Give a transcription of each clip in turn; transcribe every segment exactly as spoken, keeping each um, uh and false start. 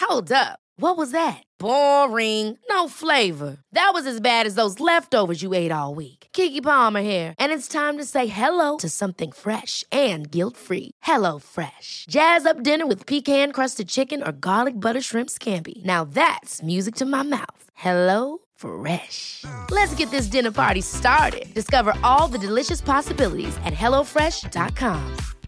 Hold up. What was that? Boring. No flavor. That was as bad as those leftovers you ate all week. Keke Palmer here, and it's time to say hello to something fresh and guilt-free. Hello Fresh. Jazz up dinner with pecan-crusted chicken or garlic butter shrimp scampi. Now that's music to my mouth. Hello Fresh. Let's get this dinner party started. Discover all the delicious possibilities at hello fresh dot com.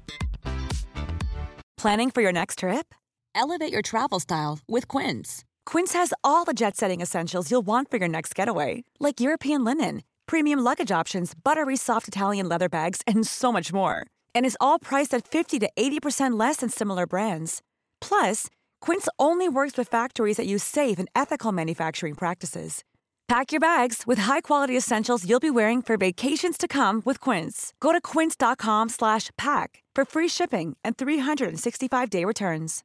Planning for your next trip? Elevate your travel style with Quince. Quince has all the jet-setting essentials you'll want for your next getaway, like European linen, premium luggage options, buttery soft Italian leather bags, and so much more. And is all priced at fifty to eighty percent less than similar brands. Plus, Quince only works with factories that use safe and ethical manufacturing practices. Pack your bags with high-quality essentials you'll be wearing for vacations to come with Quince. Go to quince.com slash pack for free shipping and three sixty-five day returns.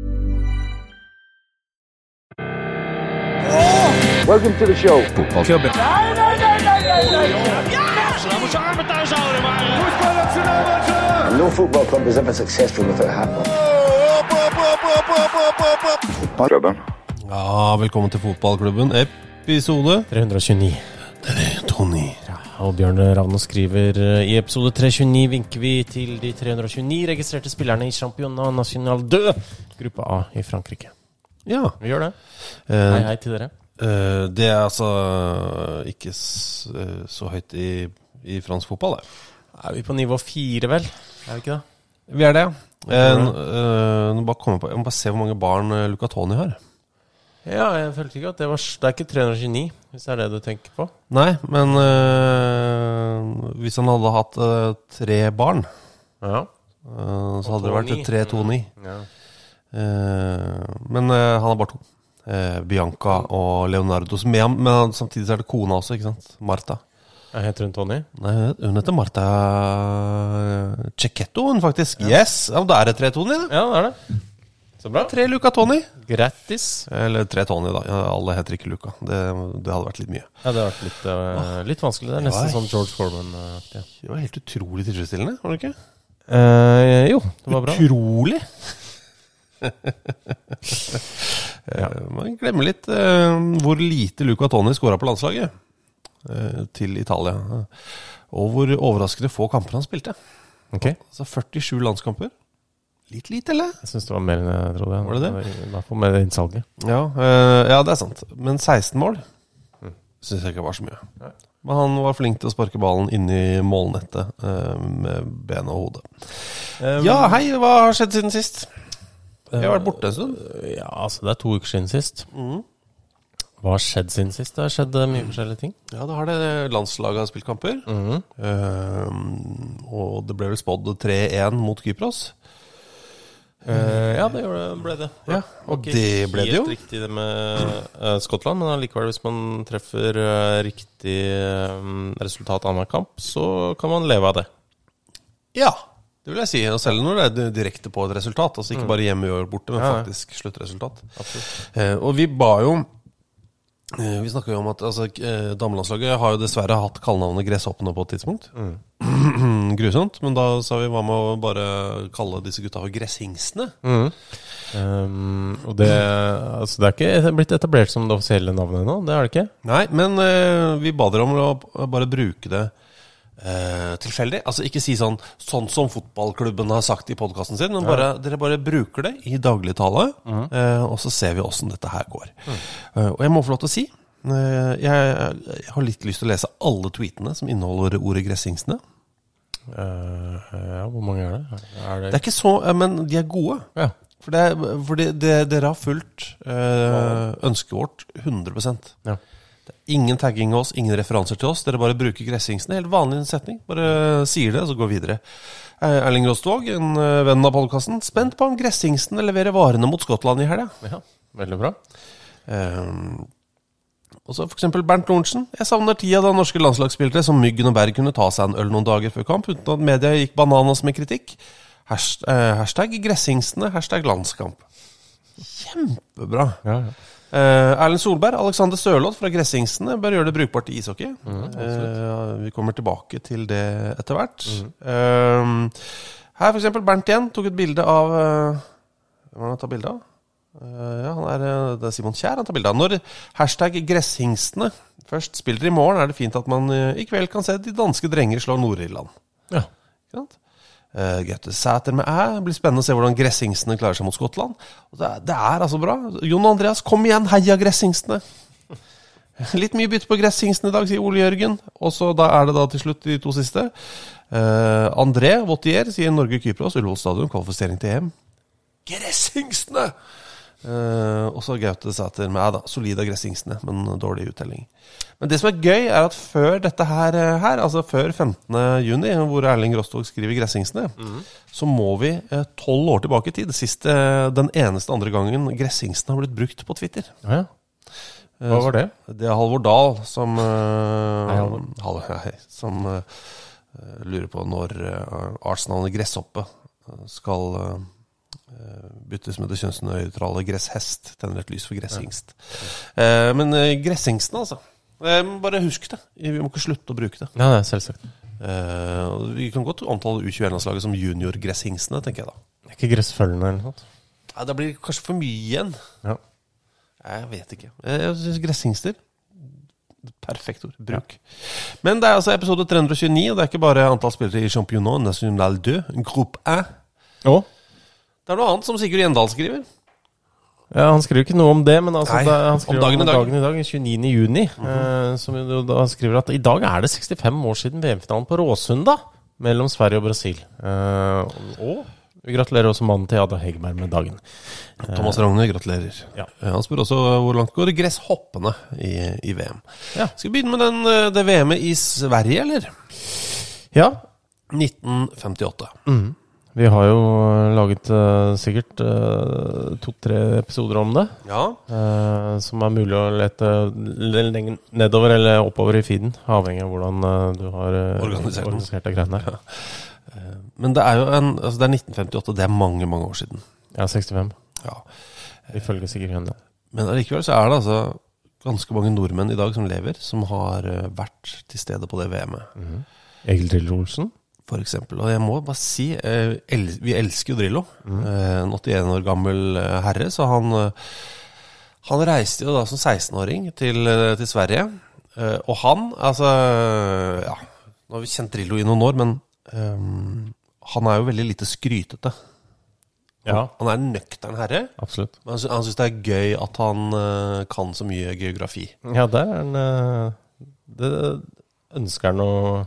Welcome to the show. Fotballklubben. Nei, nei, nei, nei, nei, nei. Ja! Så da må så armen thuis houden, maar... No football club is ever successful without a hat on. Fotballklubben. Ja, velkommen til Fotballklubben, episode tre hundre og tjueni. tre hundre og tjueni. Ja, og Bjørn Ravno skriver I episode tre hundre og tjueni vinker vi til de tre hundre og tjueni registrerte spillerne I Championnat National deux, gruppe A I Frankrike. Ja. Vi gjør det. Eh, hei, hei til dere. eh, Det er altså ikke s, eh, så høyt I, I fransk fotball, det. Er vi på nivå fire, vel? Er vi ikke det? Vi er det, ja. Eh, n- eh, nå bare kommer jeg på, jeg må bare se hvor mange barn eh, Luca Toni har. Ja, jeg følte ikke at det var... Det er ikke tre hundre og tjueni, hvis det er det du tenker på. Nei, men eh, hvis han hadde hatt eh, tre barn, Ja. eh, så hadde det to vært ni. tre to ni. Ja. Eh, men eh, han har bare to. Eh, Bianca og Leonardo. Som er, men samtidig så er det kona også, ikke sant? Marta. Jeg heter hun Tony. Nei, hun heter Marta Cecchetto, hun faktisk. Yes, ja, da er det tre Tony, da. Ja, det er det. Så bra. Tre Luca Toni. Grattis. Eller tre Tony, da. Ja, alle heter ikke Luca. Det, det hadde vært litt mye. Ja, det har vært litt, uh, litt vanskelig. Det er nesten Ja, sånn George Foreman-aktig. Det var helt utrolig tilfredsstillende, var det ikke? Uh, jo, det var bra. Utrolig. Ja. Eh, Man glemmer litt eh, hvor lite Luca Toni skåret på landslaget eh, til Italia. Og hvor overraskende få kamper han spilte. Ok. Altså førtisju landskamper. Litt lite, eller? Jeg synes det var mer enn jeg trodde. Var det det? I hvert fall med det innsalget. Ja, eh, ja, det er sant. Men seksten mål synes jeg ikke var så mye. Men han var flink til å sparke ballen inn I målnettet eh, med ben og hode. Um, Ja, hei, hva har skjedd siden sist? Jeg har vært borte en stund. Ja, altså det er to uker siden sist. Hva har skjedd siden sist? Det har skjedd eh, mye forskjellige ting. Ja, da har det landslaget har spilt kamper. Mhm. Eh, og det ble vel spådd tre én mot Kypros. Eh, ja, det gjorde- ble det. Ja, og Ikke det ble det jo. Helt riktig det med eh, Skottland, men allikevel hvis man treffer eh, riktig eh, resultat av hver kamp, så kan man leve av det. Ja, det vil jeg si. Og selv når det er direkte på et resultat. Altså ikke bare hjemme og borte, men Ja, ja. faktisk sluttresultat. Absolutt. Eh, og vi ba jo eh, Vi snakket jo om at altså, eh, damelandslaget har jo dessverre hatt kallenavnet Gresshoppene på et tidspunkt. Grusomt. Men da sa vi hva med å bare kalle disse gutta for Gresshingstene. Um, og det, altså det er ikke blitt etablert som det offisielle navnet ennå, det er det ikke? Nei, men eh, vi ba dere om å bare bruke det eh, tilfeldig. Altså ikke si sånn Sånn som fotballklubben har sagt I podcasten sin, men bare, dere bare bruker det I dagligtale, eh, og så ser vi hvordan dette her går. Eh, og jeg må få lov til å si eh, jeg, jeg har litt lyst til å lese alle tweetene som inneholder ordet Gresshingstene. Eh, ja, hvor mange er det? Er det? Det er ikke så, eh, men de er gode. Ja. For, det, fordi det, dere har fulgt eh, ønsket vårt hundre prosent. Ja. Det er ingen tagging av oss, ingen referanser til oss. Dere bare bruker Gresshingstene, helt vanlig setning. Bare sier det, og så går videre. Eh, Erling Rostvåg, en eh, venn av podcasten, spent på om Gresshingstene leverer varene mot Skottland I helga. Ja, veldig bra. Eh, og så for eksempel Bernt Lorentzen. Jeg savner tida da norske landslagsspillere som Myggen og Berg kunne ta seg en øl noen dager før kamp, uten at media gikk bananas med kritikk. Hasht, eh, hashtag Gresshingstene, hashtag landskamp. Kjempebra. Ja, ja. Eh, Erlend Solberg, Alexander Sørloth fra Gresshingstene bør gjøre det brukbart I ishockey. eh, vi kommer tilbake til det etter hvert. Eh, her for eksempel Bernt igjen tok et bilde av eh, hva har han tatt bilde av? Ja, han er, det er Simon Kjær han tar bildet av. Når hashtag gresshingstene først spiller i morgen, er det fint at man i kveld kan se de danske drenger slå Nord-Irland. Ja. Ikke sant? Uh, Gaute Sæter med æ. Det blir spennende å se hvordan gresshingstene klarer seg mot Skottland. Og det, er, det er altså bra. Jon Andreas, kom igjen, heia gresshingstene. Litt mye bytte på gresshingstene i dag, sier Ole Jørgen. Og så da er det da til slutt de to siste. Uh, André Vautier sier Norge-Kypros, Ullevål stadion, kvalifisering til E M. Gresshingstene! Uh, og så Gaute Sæter med æ da. Solide gresshingstene, men dårlig uttelling. Men det som er gøy er at før dette her, her altså før femtende juni, hvor Erling Rostov skriver gresshingstene, mm. så må vi tolv år tilbake i tid. Siste, den eneste andre gangen gresshingstene har blitt brukt på Twitter. Ja, ja. Hva var det? Det er Halvor Dahl som, uh, Halvor, hei, som uh, lurer på når uh, artsnavnet gresshoppe skal uh, byttes med det kjønnsnøytrale gresshest, tenner et lys for gresshingst. Ja. Uh, men uh, gresshingsten altså, bare husk det. Vi må ikke slutte å bruke det. Ja, det er selvsagt. Uh, vi kan godt omtale U tjueen-landslaget som junior-gresshingstene, tenker jeg da. Det er ikke gressfølgende eller noe? Ja, det blir kanskje for mye igjen. Ja. Jeg vet ikke. Jeg synes gresshingster, perfekt ord, bruk. Ja. Men det er altså episode tre hundre tjueni, og det er ikke bare antall spillere i Championnat National deux, gruppe un. Å? Det er noe annet som Sigurd Gjendal skriver. Ja, han skriver ikke noe om det, men altså, Nei, da, han skriver om dagen, om dagen, dagen i dag, tjueniende juni, mm-hmm. eh, som jo da skriver at i dag er det sekstifem år siden V M-finalen på Råsunda mellom Sverige og Brasil. Eh, og vi gratulerer også mannen til Ada Hegberg med dagen. Eh, Thomas Ragne, gratulerer. Ja. Han spør også hvor langt går gresshoppene i, i V M. Ja. Skal vi begynne med den, det V M-et i Sverige, eller? Ja. nitten femtiåtte. Mhm. Vi har jo laget uh, sikkert uh, to-tre episoder om det, ja. uh, som er mulig å lete lenger nedover eller oppover i feeden, avhengig av hvordan uh, du har uh, organisert, organisert det greiene her. Ja. Uh, men det er jo en, altså det er nitten femtiåtte, det er mange, mange år siden. Ja, sekstifem. Ja. Ifølge sikkert henne. Men allikevel så er det altså ganske mange nordmenn i dag som lever, som har uh, vært til stede på det V M-et. Mm-hmm. Egil Drillo Olsen? For eksempel, og jeg må bare si eh, el- vi elsker jo Drillo, mm. eh, en åttien år gammel eh, herre, så han, eh, han reiste jo da som seksten-åring til, eh, til Sverige, eh, og han, altså, ja, nå har vi kjent Drillo i noen år, men eh, han er jo veldig lite skrytete. Han, Ja. han er en nøktern herre, Absolutt. men han, sy- han synes det er gøy at han eh, kan så mye geografi. Ja, det er en uh, det ønsker han å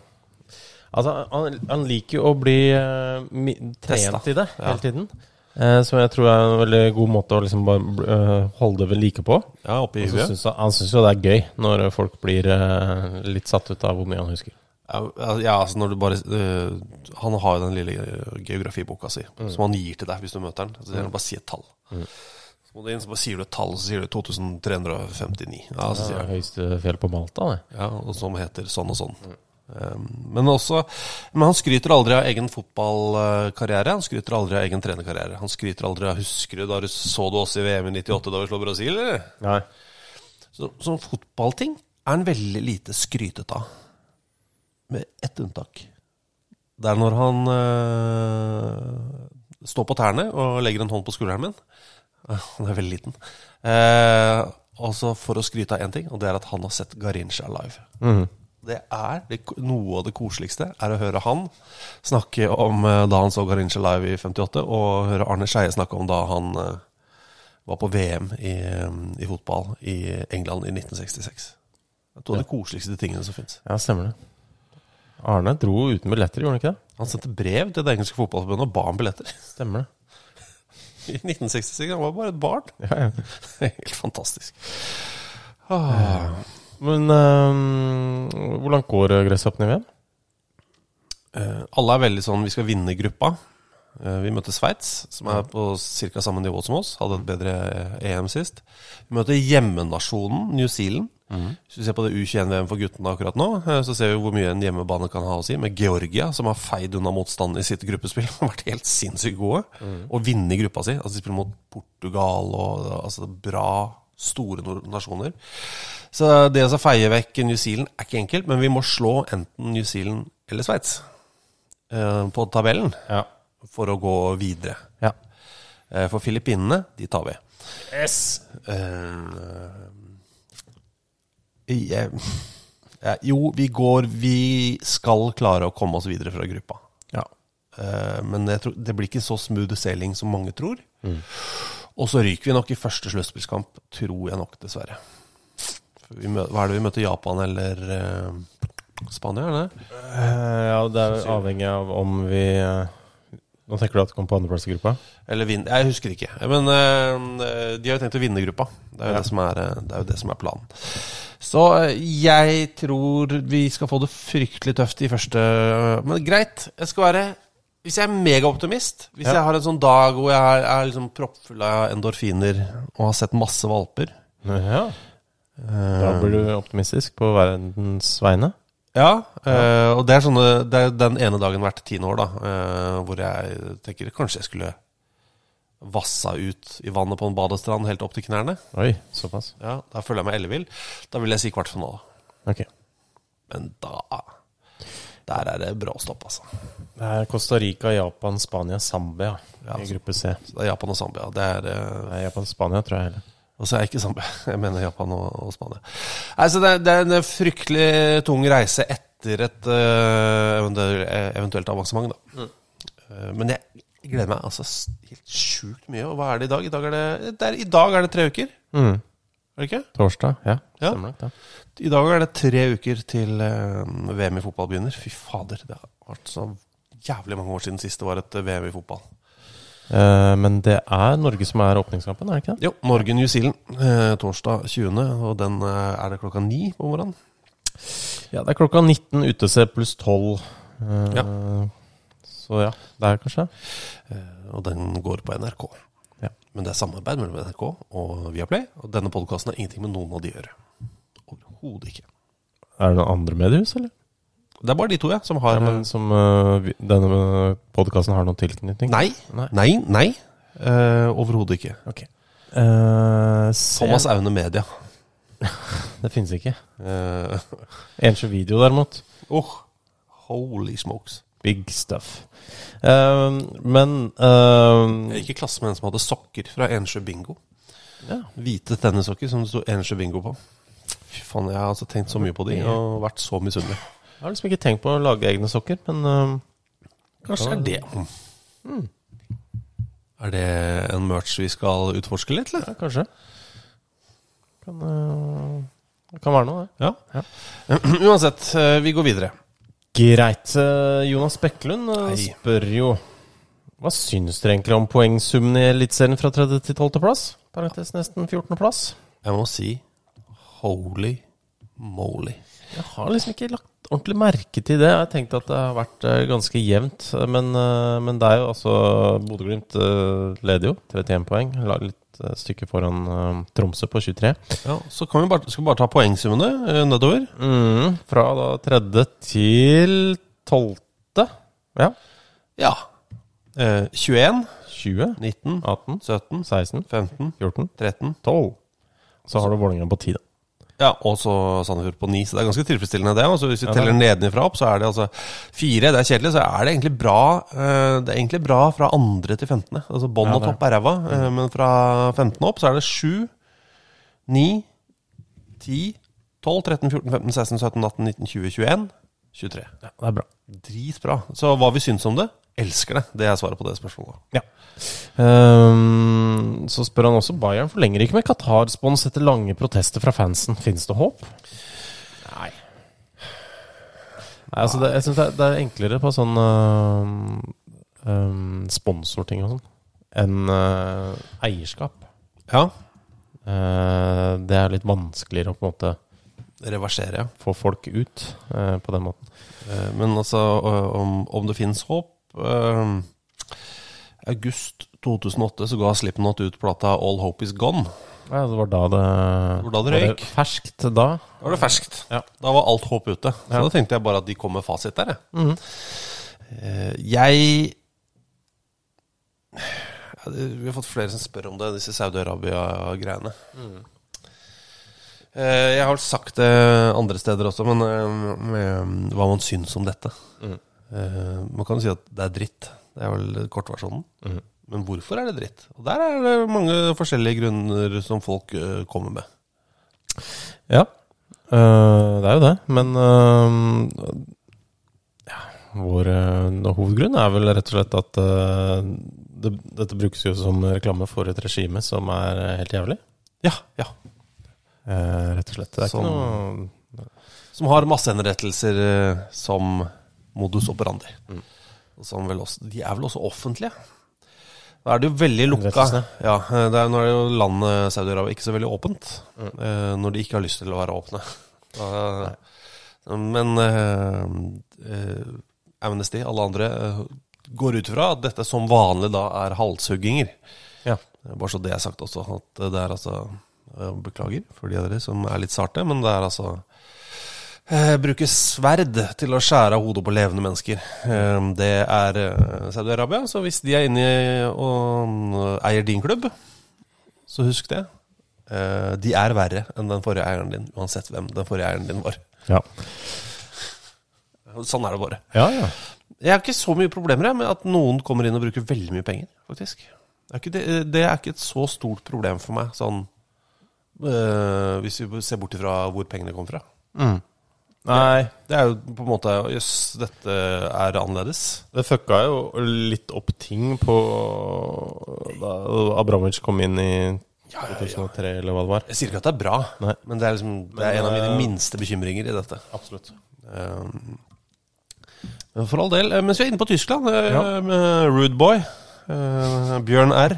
Altså, han, han liker jo å bli uh, mi- trent Testa. i det Ja. hele tiden. Uh, som jeg tror er en veldig god måte å liksom bare uh, holde det ved like på. Ja, oppe i Og så huet. synes han, han synes jo det er gøy når folk blir uh, litt satt ut av hvor mye han husker. Ja, ja, altså når du bare øh, han har jo den lille øh, geografiboka si, mm. som han gir til deg hvis du møter den. Så sier han bare si et tall. Mm. Så må du inn, så bare sier du et tall, så sier du to tusen tre hundre femtini. Ja, så Det sier er han, høyeste fjell på Malta, det. ja, og som heter sånn og sånn. Mm. Um, men også, men han skryter aldri av egen fotballkarriere. Han skryter aldri av egen trenerkarriere. Han skryter aldri av, husker du da du så du oss i V M i nittiåtte da vi slår Brasil, eller? Nei. Så, så fotballting er han veldig lite skrytet av. Med ett unntak. Det er når han øh, står på tærne og legger en hånd på skulderen min. Han er veldig liten. Eh, også for å skryte av en ting, og det er at han har sett Garrincha live. Mhm. Det er det, noe av det koseligste er å høre han snakke om eh, da han så Garrincha live i femtiåtte, og høre Arne Scheie snakke om da han eh, var på V M i, i fotball i England i nitten sekstiseks. Det er to av de koseligste tingene som finnes. Ja, stemmer det. Arne dro uten billetter, gjorde han ikke det? Han sendte brev til det engelske fotballforbundet og ba om billetter. Stemmer det. I nitten sekstiseks, han var bare et barn. Ja, ja. Helt fantastisk. Ah. Men uh, hvor langt går gresshoppen i V M? Eh, alle er veldig sånn, vi skal vinne gruppa. Eh, vi møter Sveits, som er på cirka samme nivå som oss. Hadde et bedre E M sist. Vi møter hjemmenasjonen, New Zealand. Mm. Hvis vi ser på det U tjueen-V M for guttene akkurat nå, eh, så ser vi hvor mye en hjemmebane kan ha å si. Med Georgia, som har feid unna motstand i sitt gruppespill. Har vært helt sinnssykt gode. Mm. Og vinne i gruppa si. Altså de spiller mot Portugal og altså, bra, store nasjoner. Så det å feie vekk New Zealand er ikke enkelt, men vi må slå enten New Zealand eller Sveits eh, på tabellen Ja. for å gå videre. Ja. Eh, For Filippinene, de tar vi. Yes! Eh, jeg, ja, jo, vi går Vi skal klare å komme oss videre fra gruppa. Ja. Eh, men jeg tror, det blir ikke så smooth sailing som mange tror. Mm. Og så ryker vi nok i første sluttspillskamp, tror jeg nok, dessverre. For vi møter, hva er det vi møter? Japan eller uh, Spania, er det? Uh, ja, det er avhengig av om vi uh, Nå tenker du at det kommer på andreplass i gruppa? Eller vinn, jeg husker ikke. Men uh, de har jo tenkt å vinne gruppa. Det er jo, ja. det, som er, det er jo det som er planen. Så jeg tror vi skal få det fryktelig tøft i første. Men greit, jeg skal være hvis jeg er megaoptimist, hvis ja. jeg har en sånn dag hvor jeg er, er liksom proppfull av endorfiner og har sett masse valper. Ja. Da blir du optimistisk på verdens vegne. Ja, ja. Uh, og det er, sånne, det er den ene dagen hvert tiende år da, uh, hvor jeg tenker kanskje jeg skulle vassa ut i vannet på en badestrand helt opp til knærne. Oi, såpass. Ja, da føler jeg meg ellevill. Da vil jeg si kvartfinale. Ok. Men da, der er det bra stopp, altså. Det er Costa Rica, Japan, Spania, Zambia ja, i gruppe C. Det er Japan og Zambia. Det er, uh, det er Japan og Spania, tror jeg heller. Og så er jeg ikke Zambia. Jeg mener Japan og, og Spania. Altså, det, det er en fryktelig tung reise etter et uh, eventuelt, eventuelt avansement, da. Mm. Uh, men jeg gleder meg altså helt sjukt mye. Og hva er det i dag? I dag er det, det er, i dag er det tre uker. Mm. Er det ikke? Torsdag, ja. ja. Stemmer nok, ja. I dag er det tre uker til uh, V M i fotball begynner. Fy fader, det har vært så jævlig mange år siden sist det var et V M i fotball. Uh, men det er Norge som er åpningskampen, er det ikke det? Jo, Norge-New Zealand, uh, torsdag tjuende, og den uh, er det klokka ni på morgenen. Ja, det er klokka nitten ute C pluss tolv. Uh, ja. Så ja, det er kanskje. Uh, og den går på N R K. Ja. Men det er samarbeid mellom N R K og Viaplay, og denne podcasten har ingenting med noen av de å gjøre. Overhodet ikke. Er det noen andre mediehus, eller? Det er bare de to, ja, som har... Ja, men som uh, denne podcasten har noen tilknytning? Nei, nei, nei, nei. Uh, overhodet ikke. Ok. Uh, Thomas Aune Media. Det finnes ikke. Uh, Ensjø Video, derimot. Oh, holy smokes. Big stuff. Uh, men... Uh, jeg er ikke klasse med en som hadde sokker fra Ensjø Bingo. Ja. Hvite tennissokker som det stod Ensjø Bingo på. Fy faen, jeg har altså tenkt så mye på de og vært så misunnelig. Jeg har liksom ikke tenkt på å lage egne sokker, men uh, kanskje er det mm. Er det en merch vi skal utforske litt, eller? Ja, kanskje. Kan, uh, det kan være noe, det. Ja. Ja. Uansett, uh, vi går videre. Greit. Uh, Jonas Bekkelund uh, spør jo hva synes dere egentlig om poengsummen i Elitserien fra tredje til tolvte plass? Parentes nesten fjortende plass. Jeg må si holy moly. Jeg har liksom ikke lagt ordentlig merke til det. Jeg har tenkt at det har vært uh, ganske jevnt, men, uh, men det er jo altså Bodø-Glimt uh, leder jo trettien poeng, lag litt uh, stykke foran uh, Tromsø på tjuetre. Ja, så kan vi bare, skal vi bare ta poengsummene uh, nedover. Mm, fra da tredje til tolvte. Ja. Ja. Uh, tjueen, tjue, nitten, atten, sytten, seksten, femten, fjorten, tretten, tolv. Så har du Vålerenga på ti, da. Ja, og så Sandefjord på ni, så det er ganske tilfredsstillende det. Og så hvis vi ja, teller nedenifra opp, så er det altså fire, det er kjedelig, så er det egentlig bra, uh, det er egentlig bra fra andre til femtende. Altså bånd og ja, topp er ræva, uh, men fra femtende opp så er det sju, ni, ti, tolv, tretten, fjorten, femten, seksten, sytten, atten, nitten, tjue, tjueen, tjuetre. Ja, det er bra. Dritbra. Så hva vi synes om det? Elsker det. Det er svaret på det spørsmålet. Ja. Um, så spør han også Bayern forlenger ikke med Qatar-spons etter lange protester fra fansen. Finnes det håp? Nei. Nei, altså det, jeg synes det er, det er enklere på sånn uh, um, sponsorting og sånn enn uh, eierskap. Ja. Uh, det er litt vanskeligere å på en måte reversere, ja. Få folk ut uh, på den måten. Uh, men altså, uh, om, om det finnes håp uh, august to tusen og åtte så ga Slipknot ut plata All Hope Is Gone. Ja, det var da det, det, var da det røyk. Var det ferskt da? Da var det ferskt. Ja. Da var alt håp ute. Så ja. Da tenkte jeg bare at de kom med fasit der. Jeg, mm-hmm. jeg ja, vi har fått flere som spør om det, disse Saudi-Arabia-greiene. Mm. Jeg har sagt det andre steder også, men med, hva man synes om dette. Mm. Man kan jo si at det er dritt. Det er vel kortversjonen. Mm. Men hvorfor er det dritt? Og der er det mange forskjellige grunner som folk uh, kommer med. Ja, uh, det er jo det. Men uh, ja, vår uh, hovedgrunn er vel rett og slett at uh, det, dette brukes jo som reklame for et regime som er helt jævlig. Ja, ja. Uh, rett og slett. Det er som, ikke noe... Som har massehenrettelser uh, som modus operandi. Mm. Som vel også, de er vel også offentlige. Da er det jo veldig lukka. Ja, det er, nå er det jo landet Saudi-Arabia ikke så veldig åpent. Mm. Eh, når de ikke har lyst til å være åpne. Da, men eh, Amnesty, alle andre, eh, går ut fra at dette som vanlig da er halshugginger. Ja. Bare så det er sagt også, at det er altså, beklager for de av dere som er litt sarte, men det er altså Eh, bruker sverd til å skjære av hodet på levende mennesker. Eh, det er eh, Saudi-Arabia, så hvis de er inne og eier din klubb, så husk det. Eh, de er verre enn den forrige eieren din, uansett hvem den forrige eieren din var. Ja. Sånn er det bare. Ja, ja. Jeg har ikke så mye problemer med at noen kommer inn og bruker veldig mye penger, faktisk. Det er ikke, det, det er ikke et så stort problem for meg, sånn, eh, hvis vi ser bort ifra hvor pengene kommer fra. Mm. Nei, det er jo på en måte jøss, dette er annerledes. Det fucka jo litt opp ting på da Abramovic kom inn i to tusen og tre, ja, ja. Eller hva det var. Jeg sier ikke at det er bra. Nei. Men det er, liksom, det er en av mine minste bekymringer i dette. Absolutt. Um, for all del, mens vi er inne på Tyskland, ja. Med Rude Boy, uh, Bjørn R.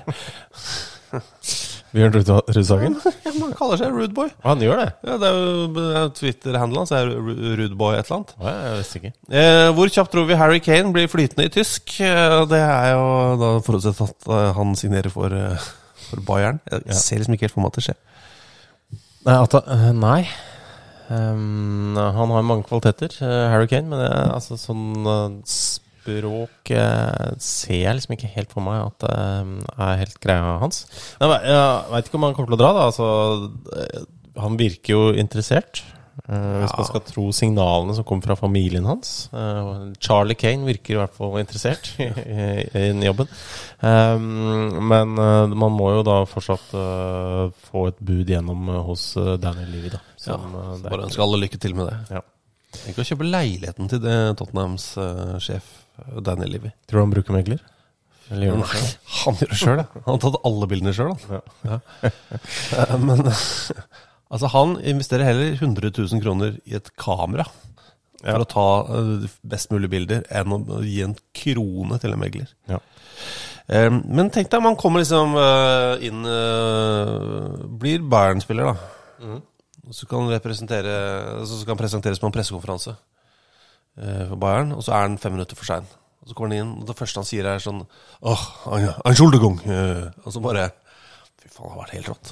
Bjørn Rudsagen? Ja, man kaller seg Rude Boy. Han gjør det? Ja, det er jo Twitter-handelen hans, er Rude Boy et eller annet. Ja, jeg visste ikke. Eh, hvor kjapt tror vi Harry Kane blir flytende i tysk? Eh, det er jo da forutsett at uh, han signerer for, uh, for Bayern. Jeg ja. ser liksom ikke helt for meg at det skjer. Nei, at, uh, nei. Um, han har mange kvaliteter, uh, Harry Kane, men det er altså sånn... Uh, språk eh, ser jeg liksom ikke helt for meg at det eh, er helt greia hans. Jeg, jeg vet ikke om han kommer til å dra da, altså, eh, han virker jo interessert, eh, ja. Hvis man skal tro signalene som kommer fra familien hans. Eh, Charlie Kane virker i hvert fall interessert i, i, i jobben. Um, men uh, man må jo da fortsatt uh, få et bud gjennom uh, hos uh, Daniel Levy da. Som, ja, uh, bare ønsker alle lykke til med det. Ja. Tenk å kjøpe leiligheten til det Tottenhams uh, sjef Daniel Levy. Tror du han bruker megler? Eller gjør Nei, han gjør det selv. Han har tatt alle bildene selv. Ja. Ja. Men altså, han investerer heller hundre tusen kroner i et kamera for ja. å ta best mulig bilder enn å gi en krone til en megler. Ja. Men tenk deg, man kommer liksom inn, blir Bayern-spiller da. Mm. Så kan han representere, så kan han presenteres på en pressekonferanse for Bayern, og så er han fem minutter for sen. Og så kommer han inn, og det første han sier er sånn Åh, oh, Entschuldigung. Og så bare, fy faen, det har vært helt rått.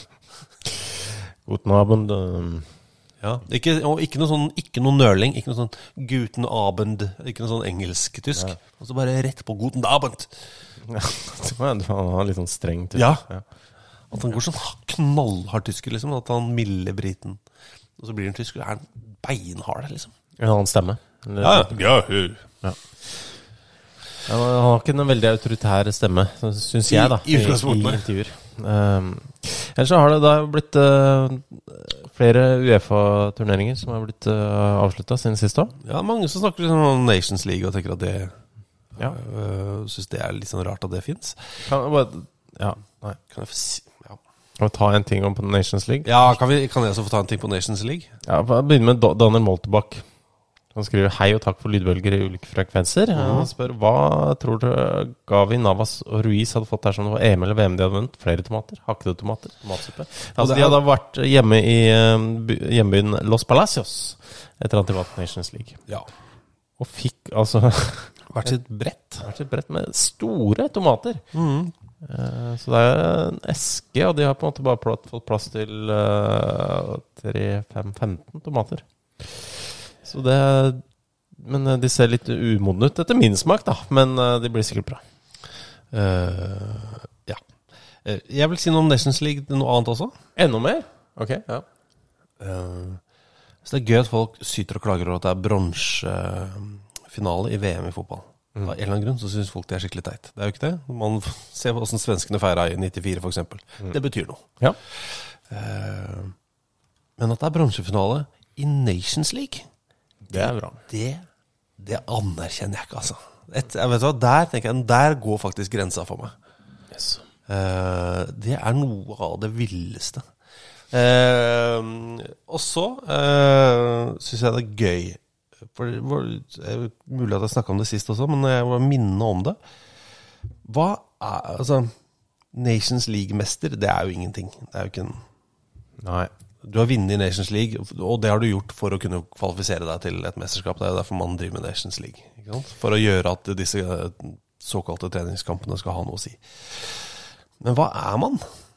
Guten Abend. Ja, ikke, og ikke noe sånn, ikke noe nøling, ikke noe sånn Guten Abend, ikke noe sånn engelsk-tysk. Ja. Og så bare rett på Guten Abend. Ja, han har litt sånn streng tysk. Ja, ja. At han går sånn knallhard tysker, liksom, at han milder briten. Og så blir han tysker, er han beinhard, liksom. En annen stemme. Ja, ja. ja. ja. Han har ikke en veldig autoritær stemme, synes jeg da, i, i, i, i intervjuer. Um, ellers så har det da blitt uh, flere UEFA-turneringer som har blitt uh, avsluttet siden sist også. Ja, mange som snakker liksom om Nations League og tenker at det ja. uh, synes det er litt sånn rart at det finnes. Kan jeg bare, ja, nei. Kan jeg få si... Kan vi ta en ting om på Nations League? Ja, kan, vi, kan jeg også få ta en ting på Nations League? Ja, jeg begynner med Daniel Moltebakk. Han skriver hei og takk for lydbølger i ulike frekvenser. Mm. Han spør, hva tror du Gavi, Navas og Ruiz hadde fått her som det var E M eller V M de hadde vunnet? Flere tomater, hakkede tomater, tomatsuppe. Altså, de hadde vært hjemme i hjembyen Los Palacios etter at de var på Nations League. Ja. Og fikk altså... Vært sitt brett. Vært sitt brett med store tomater. Mhm. Uh, så det er en eske, og de har på en måte bare platt, fått plass til uh, tre, fem, femten tomater. Så det, men de ser litt umodne ut etter min smak da, men uh, de blir sikkert bra. Uh, ja. Uh, jeg vil si noe om Nations League, noe annet også. Enda mer? Ok, ja. Uh, så det er gøy at folk syter og klager over at det er bronsefinale i V M i fotball. Av en eller annen grunn så synes folk det er skikkelig teit. Det er jo ikke det. Man ser hvordan svenskene feiret i nittifire for eksempel. Mm. Det betyr noe. Ja. Eh, men at det er bronsefinale i Nations League, det er bra. Det, det anerkjenner jeg ikke, altså. Et, jeg vet hva, der tenker jeg, der går faktisk grensa for meg. Yes. Eh, det er noe av det villeste. Eh, og så eh, synes jeg det er gøy. For det var mulig at jeg snakket om det sist også, men jeg var minnende om det. Hva er, altså, Nations League-mester, det er jo ingenting. Det er jo ikke en... Nei. Du har vunnet i Nations League, og det har du gjort for å kunne kvalifisere deg til et mesterskap. Det er jo derfor man driver med Nations League, ikke sant? For å gjøre at disse såkalte treningskampene skal ha noe å si. Men hva er man?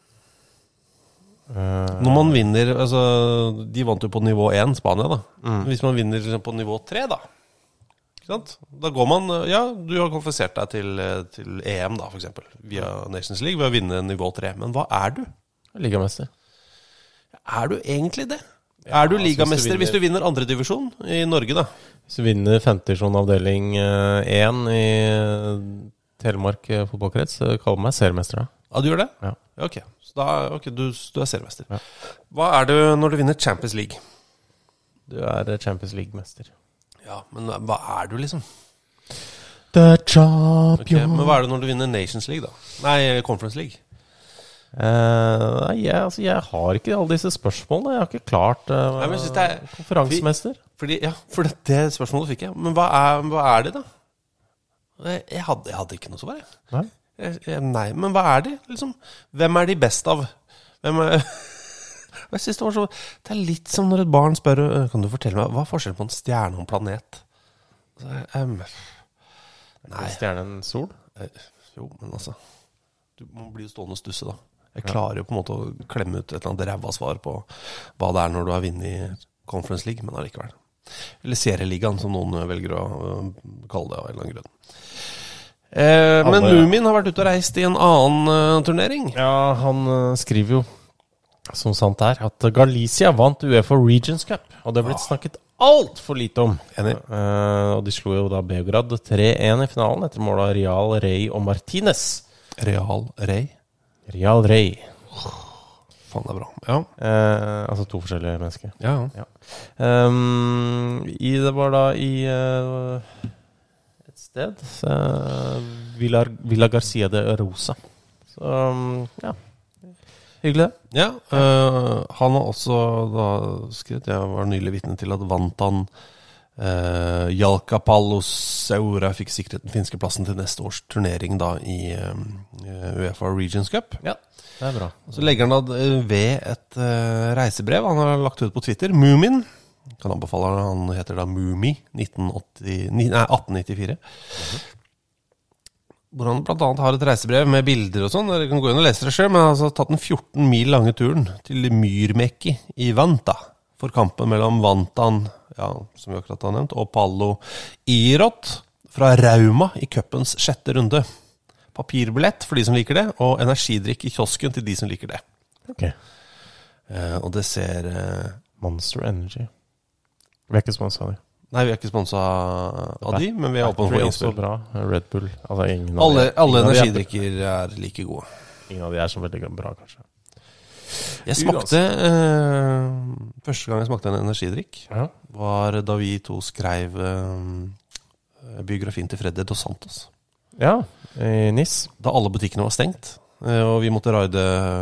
Uh, Når man vinner, altså, de vant jo på nivå én, Spania da. Mm. Hvis man vinner på nivå tre da, ikke sant? Da går man, ja, du har kvalifisert deg til, til E M da, for eksempel, via Nations League, ved å vinne nivå tre. Men hva er du? Ligamester. Er du egentlig det? Ja, er du ligamester hvis du, vinner, hvis du vinner andre divisjon i Norge da? Hvis du vinner femte divisjon avdeling én i Telemark fotballkrets, så kaller man meg seriemester da. Ja, du gjør det? Ja. Ok, så da, okay, du, du er seriemester. Ja. Hva er du når du vinner Champions League? Du er Champions League-mester. Ja, men hva er du liksom? The champion. Okay, men hva er du når du vinner Nations League da? Nei, Conference League. Uh, jeg, altså, jeg har ikke alle disse spørsmålene. Jeg har ikke klart uh, Nei, men jeg synes det er, konferansemester. Fordi, ja, for det, det spørsmålet fikk jeg. Men hva er, hva er det da? Jeg, jeg, hadde, jeg hadde ikke noe svar. Nei? Jeg, jeg, nei, men hva er de? Liksom, hvem er de best av? Hvem er... Jeg synes det var så... Det er litt som når et barn spør, kan du fortelle meg, hva er forskjellen på en stjerne og en planet? Så, um, nei. En stjerne en sol? Jo, men altså... Du må bli stående og stusse da. Jeg klarer jo på en måte å klemme ut et eller annet ræva svar på hva det er når du har vunnet Conference League, men allikevel. Eller serieligaen, som noen velger å kalle det av en eller annen grunn. Eh, men Mumin har vært ute og reist i en annen uh, turnering. Ja, han uh, skriver jo, som sant er, at Galicia vant UEFA Regions Cup, og det er blitt ja. snakket alt for lite om. Enig. Uh, og de slo jo da Beograd tre én i finalen, etter mål av Real, Rey og Martinez. Real Rey? Real Rey. Faen, det er bra. Ja. Eh, altså to forskjellige mennesker. Ja. ja. Um, i, det var da i uh, et sted, uh, Villa, Villa Garcia de Rosa. Så, um, ja. Hyggelig det. Ja, uh, han har også da skrevet, jeg var nylig vitne til at vant han Uh, Jalkapallo Seura fikk sikret den finske plassen til neste års turnering da i um, UEFA Regions Cup. Ja, det er bra. Så legger han da ved et uh, reisebrev han har lagt ut på Twitter, Mumin. Kan anbefale han, han heter da Mumi nitten åtti, nei, atten nittifire. Mm-hmm. Hvor han blant annet har et reisebrev med bilder og sånn. Dere kan gå inn og lese det selv, men han har altså tatt den fjorten mil lange turen til Myrmekki i Vanta for kampen mellom Vantan, ja, som vi akkurat har nevnt, og Pallo Irot fra Rauma i cupens sjette runde. Papirbillett for de som liker det, og energidrikk i kiosken til de som liker det. Ok. Eh, og det ser... Eh, Monster Energy. Vi er ikke sponset av det. Nei, vi er ikke sponset av de, men vi er åpne for innspill. Bra. Red Bull. Altså, ingen alle av alle ingen energidrikker er like gode. Ingen av de er så veldig bra, kanskje. Jeg smakte eh, første gang jeg smakte en energidrikk ja. var da vi to skrev eh, biografien til Freddy Dos Santos. Ja, i Nis. Da alle butikkene var stengt, eh, og vi måtte raide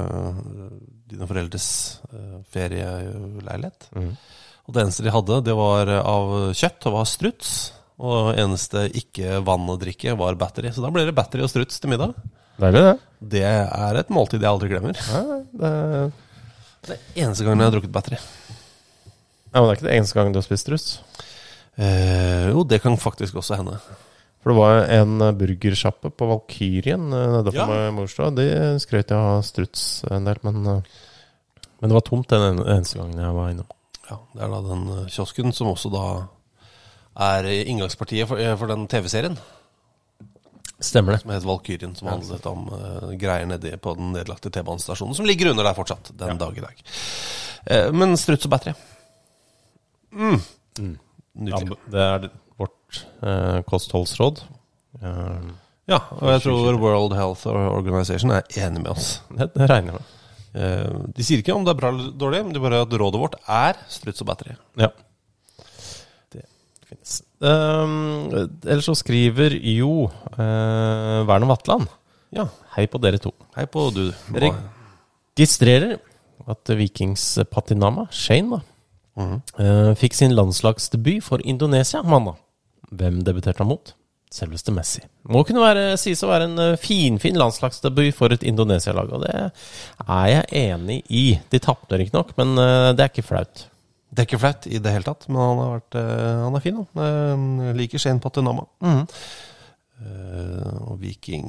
dine foreldres eh, ferieleilighet. Mm. Og det eneste de hadde, det var av kjøtt, det var struts, og eneste ikke vann å drikke var battery. Så da ble det battery og struts til middag. Deilig det. Det er et måltid jeg aldri glemmer. Ja, det... det er eneste gangen jeg har drukket battery. Ja, men det er ikke det eneste gangen du har spist struts? Eh, jo, det kan faktisk også hende. For det var en burgersjappe på Valkyrien nedenfor ja. med Morsdag. De skrøt jeg av struts en del, men, men det var tomt den eneste gangen jeg var innom. Ja, det er da den kiosken som også da er inngangspartiet for, for den T V-serien. Stemmer det. Som heter Valkyrien, som handlet om uh, greier nede på den nedlagte T-banestasjonen, som ligger under der fortsatt, den ja. dag i dag. Uh, men struts og batteri. Mm. Mm. Ja, det er vårt uh, kostholdsråd. Uh, Ja, og jeg tror World Health Organization er enig med oss. det, det regner jeg med. Eh, De sier ikke om det er bra eller dårlig, men de bare at rådet vårt er struts og batteri. Ja. Det finnes. Um, ellers så skriver jo uh, Werner Vatland. Ja, Hei på dere to. hei på du. Registrerer at Vikings Patinama, Shane da, Mhm. uh, fikk sin landslagsdebut for Indonesia mandag. Hvem debuterte han mot? Selveste Messi. Må kunne være, sies å være en uh, fin, fin landslagsdebut for et Indonesia-lag, og det er jeg enig i. De tappte ikke nok, men uh, det er ikke flaut. Det er ikke flaut i det hele tatt, men han, har vært, eh, han er fin. Han eh, liker Shane Patinama. Mhm. Eh, og Viking